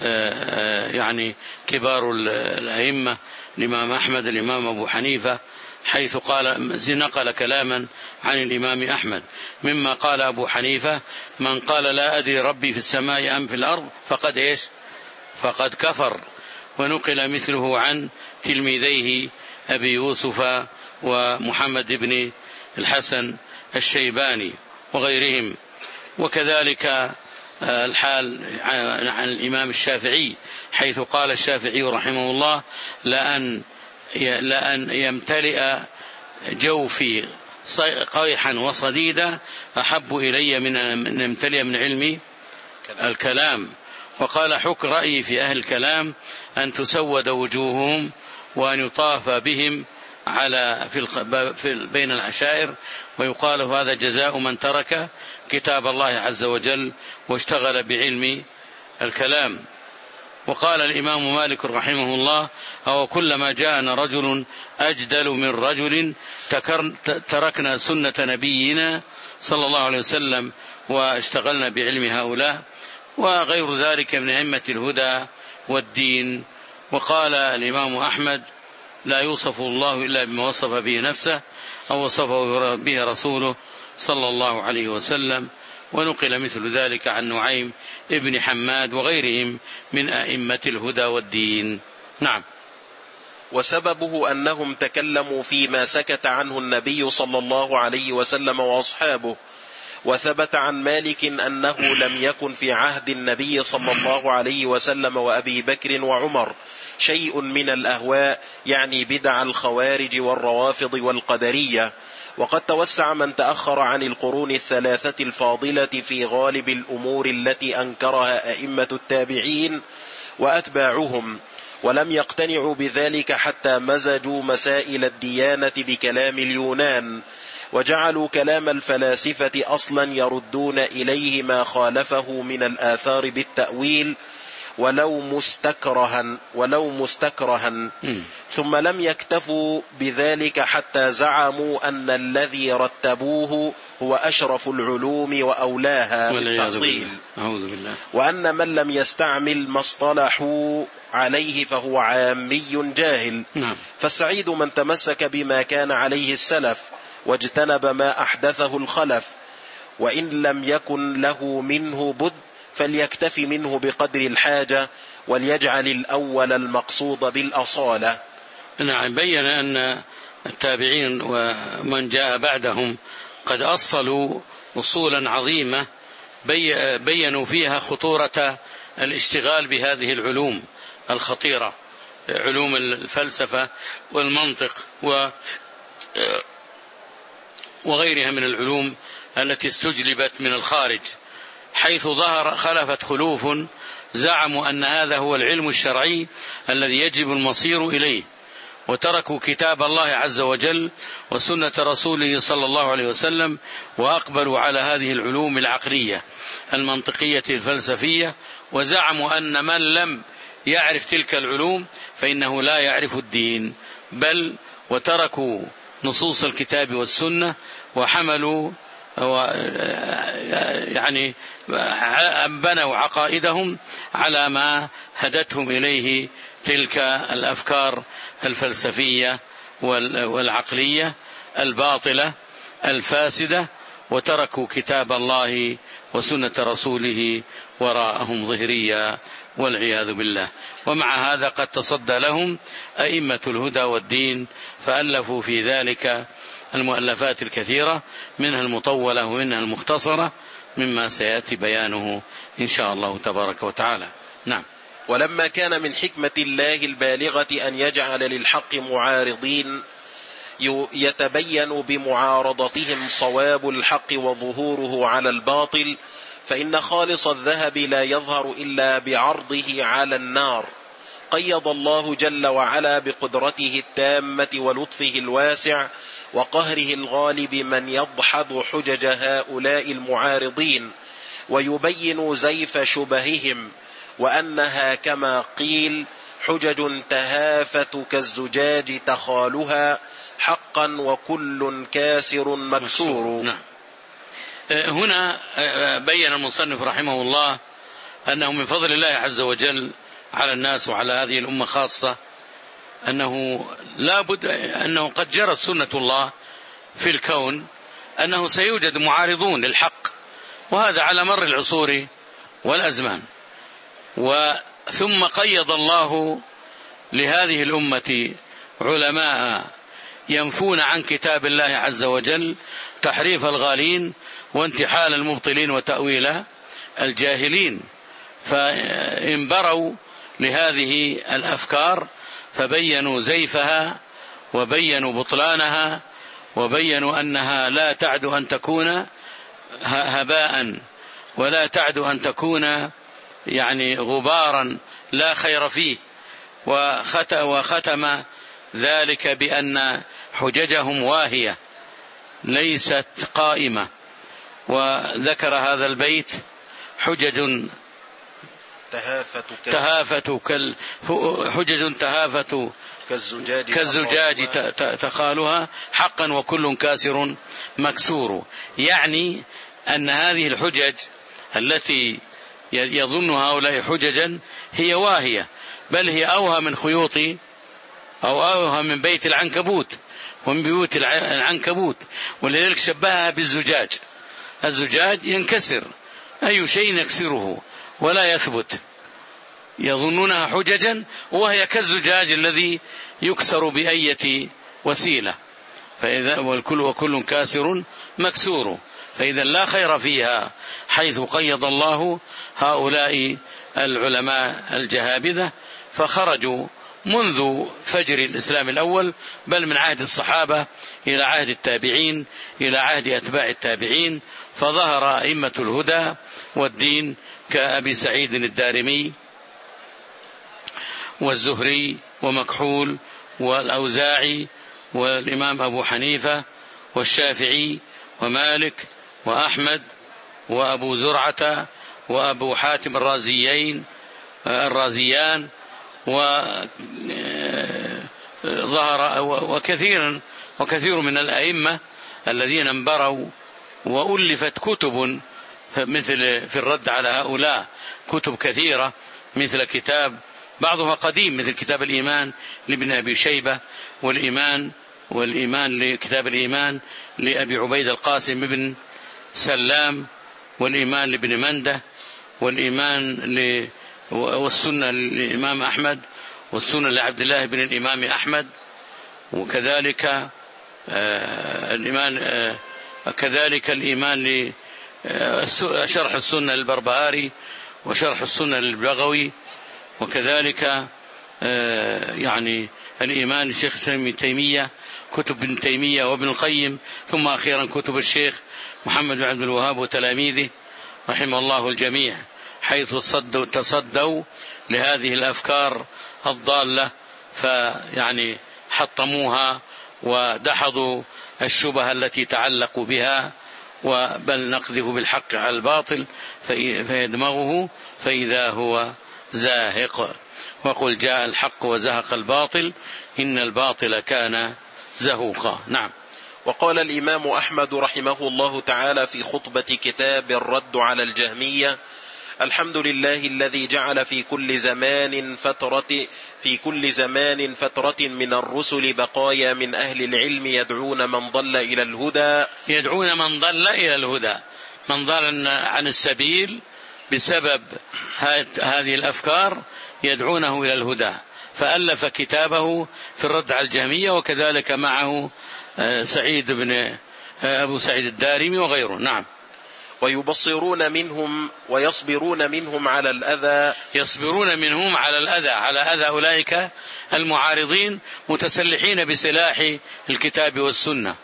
يعني كبار الأئمة الإمام أحمد الإمام أبو حنيفة، حيث قال نقل كلاما عن الإمام أحمد مما قال أبو حنيفة: من قال لا أدري ربي في السماء أم في الأرض فقد إيش فقد كفر. ونقل مثله عن تلميذيه أبي يوسف ومحمد بن الحسن الشيباني وغيرهم. وكذلك الحال عن الإمام الشافعي، حيث قال الشافعي رحمه الله: لأن لأن يمتلئ جوفي قيحا وصديدا أحب إلي من أن يمتلئ من علم الكلام. وقال: حك رأيي في أهل الكلام أن تسود وجوههم وأن يطاف بهم على في بين العشائر، ويقال هذا جزاء من ترك كتاب الله عز وجل واشتغل بعلم الكلام. وقال الإمام مالك رحمه الله: أو كلما جاءنا رجل أجدل من رجل تركنا سنة نبينا صلى الله عليه وسلم واشتغلنا بعلم هؤلاء، وغير ذلك من أئمة الهدى والدين. وقال الإمام أحمد: لا يوصف الله إلا بما وصف به نفسه أو وصفه به رسوله صلى الله عليه وسلم. ونقل مثل ذلك عن نعيم ابن حماد وغيرهم من أئمة الهدى والدين. نعم. وسببه أنهم تكلموا فيما سكت عنه النبي صلى الله عليه وسلم وأصحابه. وثبت عن مالك أنه لم يكن في عهد النبي صلى الله عليه وسلم وأبي بكر وعمر شيء من الأهواء، يعني بدع الخوارج والروافض والقدرية. وقد توسع من تأخر عن القرون الثلاثة الفاضلة في غالب الأمور التي أنكرها أئمة التابعين وأتباعهم، ولم يقتنعوا بذلك حتى مزجوا مسائل الديانة بكلام اليونان، وجعلوا كلام الفلاسفة أصلا يردون إليه ما خالفه من الآثار بالتأويل ولو مستكرها ولو مستكرها ثم لم يكتفوا بذلك حتى زعموا أن الذي رتبوه هو أشرف العلوم وأولاها بالتأصيل، وأن من لم يستعمل ما اصطلحوا عليه فهو عامي جاهل. فالسعيد من تمسك بما كان عليه السلف واجتنب ما أحدثه الخلف، وإن لم يكن له منه بد فليكتفي منه بقدر الحاجة، وليجعل الأول المقصود بالأصالة. نعم. بين أن التابعين ومن جاء بعدهم قد أصلوا أصولا عظيمة بينوا فيها خطورة الاشتغال بهذه العلوم الخطيرة، علوم الفلسفة والمنطق وغيرها من العلوم التي استجلبت من الخارج، حيث ظهر خلفت خلوف زعموا أن هذا هو العلم الشرعي الذي يجب المصير إليه، وتركوا كتاب الله عز وجل وسنة رسوله صلى الله عليه وسلم، وأقبلوا على هذه العلوم العقلية المنطقية الفلسفية، وزعموا أن من لم يعرف تلك العلوم فإنه لا يعرف الدين، بل وتركوا نصوص الكتاب والسنة وحملوا يعني بنوا عقائدهم على ما هدتهم إليه تلك الأفكار الفلسفية والعقلية الباطلة الفاسدة، وتركوا كتاب الله وسنة رسوله وراءهم ظهريا والعياذ بالله. ومع هذا قد تصدى لهم أئمة الهدى والدين فألفوا في ذلك المؤلفات الكثيرة، منها المطولة ومنها المختصرة، مما سيأتي بيانه إن شاء الله تبارك وتعالى. نعم. ولما كان من حكمة الله البالغة أن يجعل للحق معارضين يتبين بمعارضتهم صواب الحق وظهوره على الباطل، فإن خالص الذهب لا يظهر إلا بعرضه على النار. قيض الله جل وعلا بقدرته التامة ولطفه الواسع وقهره الغالب من يدحض حجج هؤلاء المعارضين ويبين زيف شبههم، وأنها كما قيل حجج تهافت كالزجاج تخالها حقا وكل كاسر مكسور. نعم. هنا بين المصنف رحمه الله أنه من فضل الله عز وجل على الناس وعلى هذه الأمة خاصة أنه لا بد أنه قد جرت سنة الله في الكون أنه سيوجد معارضون للحق، وهذا على مر العصور والأزمان. وثم قيض الله لهذه الأمة علماء ينفون عن كتاب الله عز وجل تحريف الغالين وانتحال المبطلين وتأويل الجاهلين، فانبروا لهذه الأفكار فبينوا زيفها وبينوا بطلانها وبينوا أنها لا تعد أن تكون هباء ولا تعد أن تكون يعني غبارا لا خير فيه. وختم ذلك بأن حججهم واهية ليست قائمة، وذكر هذا البيت: حجج تهافت كال حجج تهافت كالزجاج, كالزجاج تخالها حقا وكل كاسر مكسور. يعني أن هذه الحجج التي يظن هؤلاء حججا هي واهية، بل هي أوهى من خيوط أو أوهى من بيت العنكبوت ومن بيوت العنكبوت، ولذلك شبهها بالزجاج. الزجاج ينكسر، أي شيء يكسره ولا يثبت، يظنونها حججا وهي كالزجاج الذي يكسر بأية وسيلة. فإذا والكل وكل كاسر مكسور، فإذا لا خير فيها، حيث قيض الله هؤلاء العلماء الجهابذة فخرجوا منذ فجر الإسلام الأول، بل من عهد الصحابة إلى عهد التابعين إلى عهد أتباع التابعين، فظهر أئمة الهدى والدين كأبي سعيد الدارمي والزهري ومكحول والأوزاعي والإمام أبو حنيفة والشافعي ومالك وأحمد وأبو زرعة وأبو حاتم الرازيين الرازيان، وظهر وكثير وكثير من الأئمة الذين انبروا، وألفت كتب مثل في الرد على هؤلاء كتب كثيرة، مثل كتاب بعضها قديم مثل كتاب الإيمان لابن أبي شيبة، والإيمان والإيمان لكتاب الإيمان لأبي عبيد القاسم بن سلام، والإيمان لابن منده، والإيمان ل والسنة للإمام أحمد، والسنة لعبد الله بن الإمام أحمد، وكذلك الإيمان كذلك الإيمان لشرح السنة للبربهاري وشرح السنة للبغوي، وكذلك يعني الإيمان لشيخ ابن تيمية، كتب ابن تيمية وابن القيم، ثم أخيرا كتب الشيخ محمد بن عبد الوهاب وتلاميذه رحمه الله الجميع، حيث تصدوا, تصدوا لهذه الأفكار الضالة، فيعني حطموها ودحضوا الشبه التي تعلقوا بها، وبل نقذف بالحق على الباطل فيدمغه فإذا هو زاهق، وقل جاء الحق وزهق الباطل إن الباطل كان زهوقا. نعم. وقال الإمام أحمد رحمه الله تعالى في خطبة كتاب الرد على الجهمية: الحمد لله الذي جعل في كل زمان فترة في كل زمان فترة من الرسل بقايا من أهل العلم يدعون من ضل إلى الهدى يدعون من ضل إلى الهدى من ضل عن السبيل بسبب هذه الأفكار يدعونه إلى الهدى، فألف كتابه في الرد على الجهمية، وكذلك معه سعيد بن أبو سعيد الدارمي وغيره. نعم. ويبصرون منهم ويصبرون منهم على الأذى يصبرون منهم على الأذى على أذى أولئك المعارضين، متسلحين بسلاح الكتاب والسنة.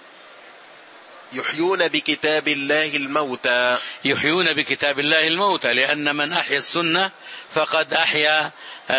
يحيون بكتاب الله الموتى يحيون بكتاب الله الموتى، لأن من أحيا السنة فقد أحيا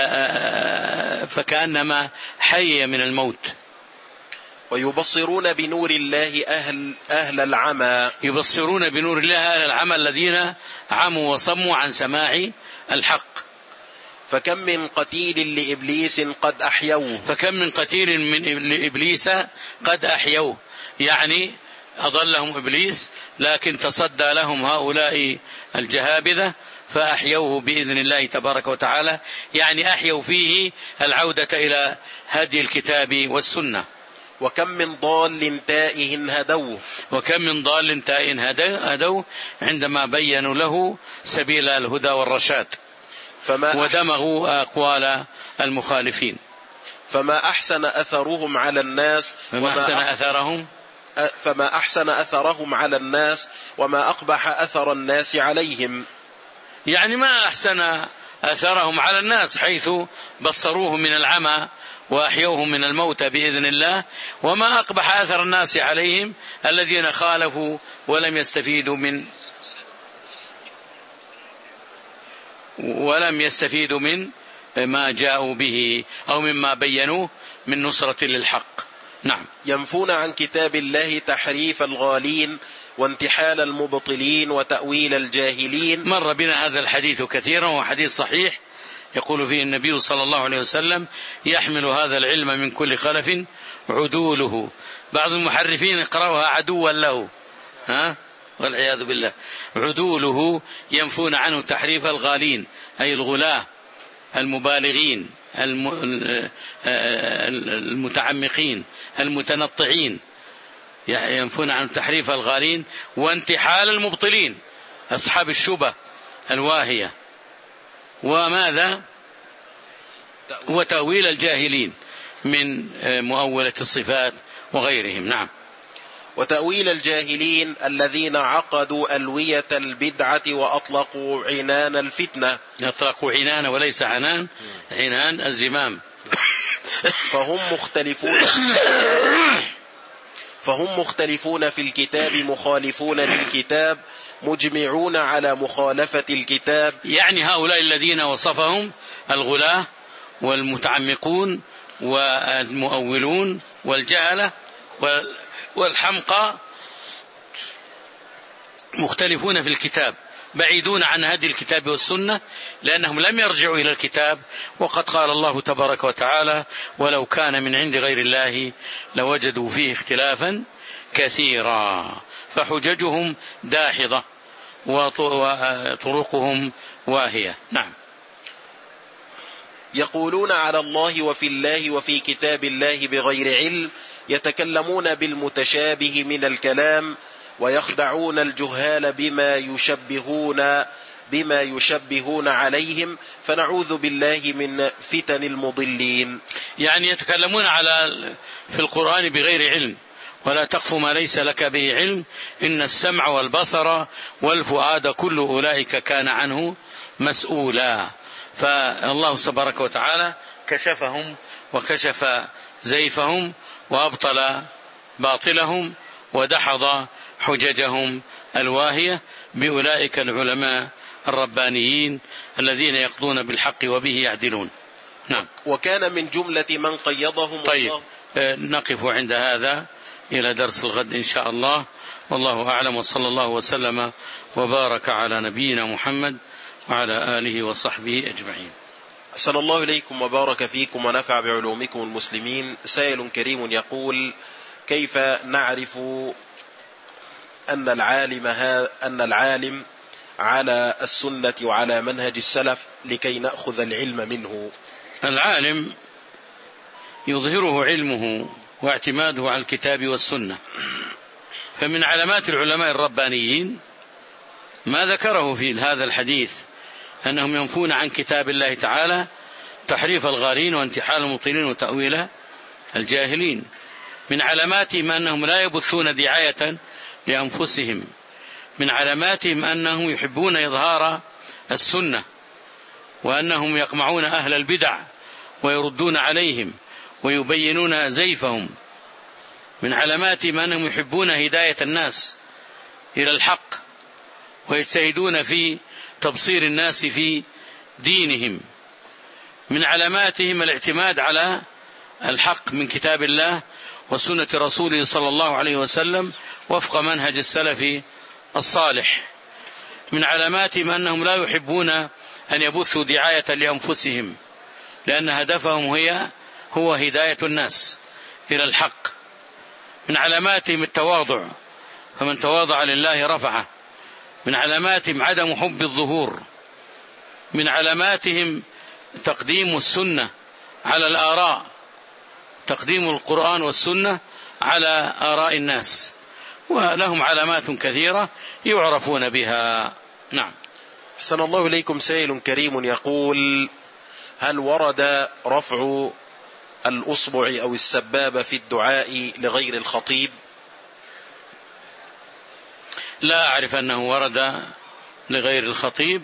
فكأنما حي من الموت. ويبصرون بنور الله أهل, أهل العمى يبصرون بنور الله أهل العمى الذين عموا وصموا عن سماع الحق. فكم من قتيل لإبليس قد أحيوه فكم من قتيل من لإبليس قد أحيوه، يعني أضلهم إبليس لكن تصدى لهم هؤلاء الجهابذة فأحيوه بإذن الله تبارك وتعالى، يعني أحيوا فيه العودة إلى هدي الكتاب والسنة. وكم من ضال تائه هدوه وكم من ضال تائه هدوه عندما بينوا له سبيل الهدى والرشاد ودمغوا أقوال المخالفين. فما أحسن أثرهم على الناس فما أحسن أثرهم فما أحسن أثرهم على الناس وما أقبح أثر الناس عليهم، يعني ما أحسن أثرهم على الناس حيث بصروه من العمى وأحيوه من الموت بإذن الله، وما أقبح أثر الناس عليهم الذين خالفوا ولم يستفيدوا من ولم يستفيدوا من ما جاءوا به أو مما بينوه من نصرة للحق. نعم. ينفون عن كتاب الله تحريف الغالين وانتحال المبطلين وتأويل الجاهلين. مر بنا هذا الحديث كثيرا، وحديث صحيح يقول فيه النبي صلى الله عليه وسلم: يحمل هذا العلم من كل خلف عدوله. بعض المحرفين يقرأها عدوا له، ها والعياذ بالله. عدوله ينفون عنه تحريف الغالين، أي الغلاة المبالغين المتعمقين المتنطعين، ينفون عنه تحريف الغالين وانتحال المبطلين أصحاب الشبه الواهية، وماذا وتأويل الجاهلين من مؤولة الصفات وغيرهم. نعم. وتأويل الجاهلين الذين عقدوا ألوية البدعة وأطلقوا عنان الفتنة. أطلقوا عنان وليس عنان، عنان الزمام. فهم مختلفون فهم مختلفون في الكتاب مخالفون للكتاب مجمعون على مخالفة الكتاب، يعني هؤلاء الذين وصفهم الغلاة والمتعمقون والمؤولون والجهلة والحمقى مختلفون في الكتاب، بعيدون عن هدي الكتاب والسنة، لأنهم لم يرجعوا إلى الكتاب. وقد قال الله تبارك وتعالى: ولو كان من عند غير الله لوجدوا فيه اختلافا كثيرا. فحججهم داحضة وطرقهم واهية. نعم. يقولون على الله وفي الله وفي كتاب الله بغير علم، يتكلمون بالمتشابه من الكلام، ويخدعون الجهال بما يشبهون بما يشبهون عليهم، فنعوذ بالله من فتن المضلين. يعني يتكلمون على في القرآن بغير علم، ولا تقف ما ليس لك به علم، إن السمع والبصر والفؤاد كل أولئك كان عنه مسؤولا. فالله تبارك وتعالى كشفهم وكشف زيفهم وأبطل باطلهم ودحض حججهم الواهية بأولئك العلماء الربانيين الذين يقضون بالحق وبه يعدلون. نعم. وكان من جملة من قيضهم. طيب الله. نقف عند هذا إلى درس الغد إن شاء الله، والله أعلم، وصلى الله وسلم وبارك على نبينا محمد وعلى آله وصحبه أجمعين. أحسن الله إليكم وبارك فيكم ونفع بعلومكم المسلمين. سائل كريم يقول: كيف نعرف أن العالم أن العالم على السنة وعلى منهج السلف لكي نأخذ العلم منه؟ العالم يظهره علمه واعتماده على الكتاب والسنة. فمن علامات العلماء الربانيين ما ذكره في هذا الحديث، أنهم ينفون عن كتاب الله تعالى تحريف الغارين وانتحال المبطلين وتأويل الجاهلين. من علاماتهم أنهم لا يبثون دعاية لأنفسهم. من علاماتهم أنهم يحبون إظهار السنة، وأنهم يقمعون أهل البدع ويردون عليهم ويبينون زيفهم. من علاماتهم أنهم يحبون هداية الناس إلى الحق ويجتهدون في تبصير الناس في دينهم. من علاماتهم الاعتماد على الحق من كتاب الله وسنة رسوله صلى الله عليه وسلم وفق منهج السلف الصالح. من علاماتهم أنهم لا يحبون أن يبثوا دعاية لأنفسهم، لأن هدفهم هي هو هداية الناس إلى الحق. من علاماتهم التواضع، فمن تواضع لله رفعه. من علاماتهم عدم حب الظهور. من علاماتهم تقديم السنة على الآراء، تقديم القرآن والسنة على آراء الناس، ولهم علامات كثيرة يعرفون بها. نعم. أحسن الله إليكم. سائل كريم يقول: هل ورد رفع الأصبع أو السبابة في الدعاء لغير الخطيب؟ لا أعرف أنه ورد لغير الخطيب،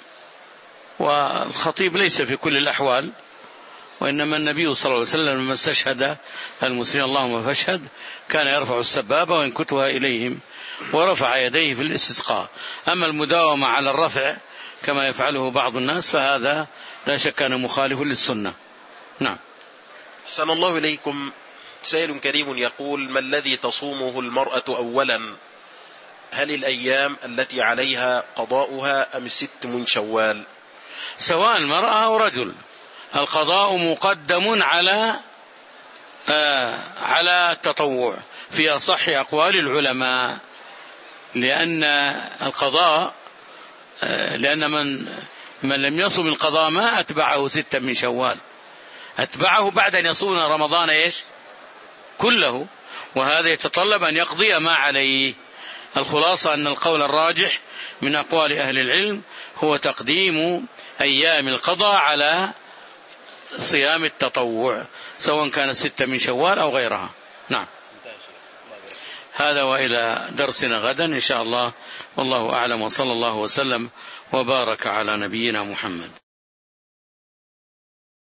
والخطيب ليس في كل الأحوال، وإنما النبي صلى الله عليه وسلم لما استشهد المسلمين اللهم فاشهد كان يرفع السبابة وينكتها إليهم، ورفع يديه في الاستسقاء. أما المداومة على الرفع كما يفعله بعض الناس فهذا لا شك أنه مخالف للسنة. نعم. أحسن الله إليكم. سائل كريم يقول: ما الذي تصومه المرأة أولا؟ هل الأيام التي عليها قضاؤها أم الست من شوال؟ سواء المرأة أو رجل، القضاء مقدم على آه على التطوع في أصح أقوال العلماء، لأن القضاء آه لأن من من لم يصم القضاء ما أتبعه ستة من شوال، أتبعه بعد أن يصوم رمضان إيش كله، وهذا يتطلب أن يقضي ما عليه. الخلاصة أن القول الراجح من أقوال أهل العلم هو تقديم أيام القضاء على صيام التطوع، سواء كان ستة من شوال أو غيرها. نعم. هذا وإلى درسنا غدا إن شاء الله، والله أعلم، وصلى الله وسلم وبارك على نبينا محمد.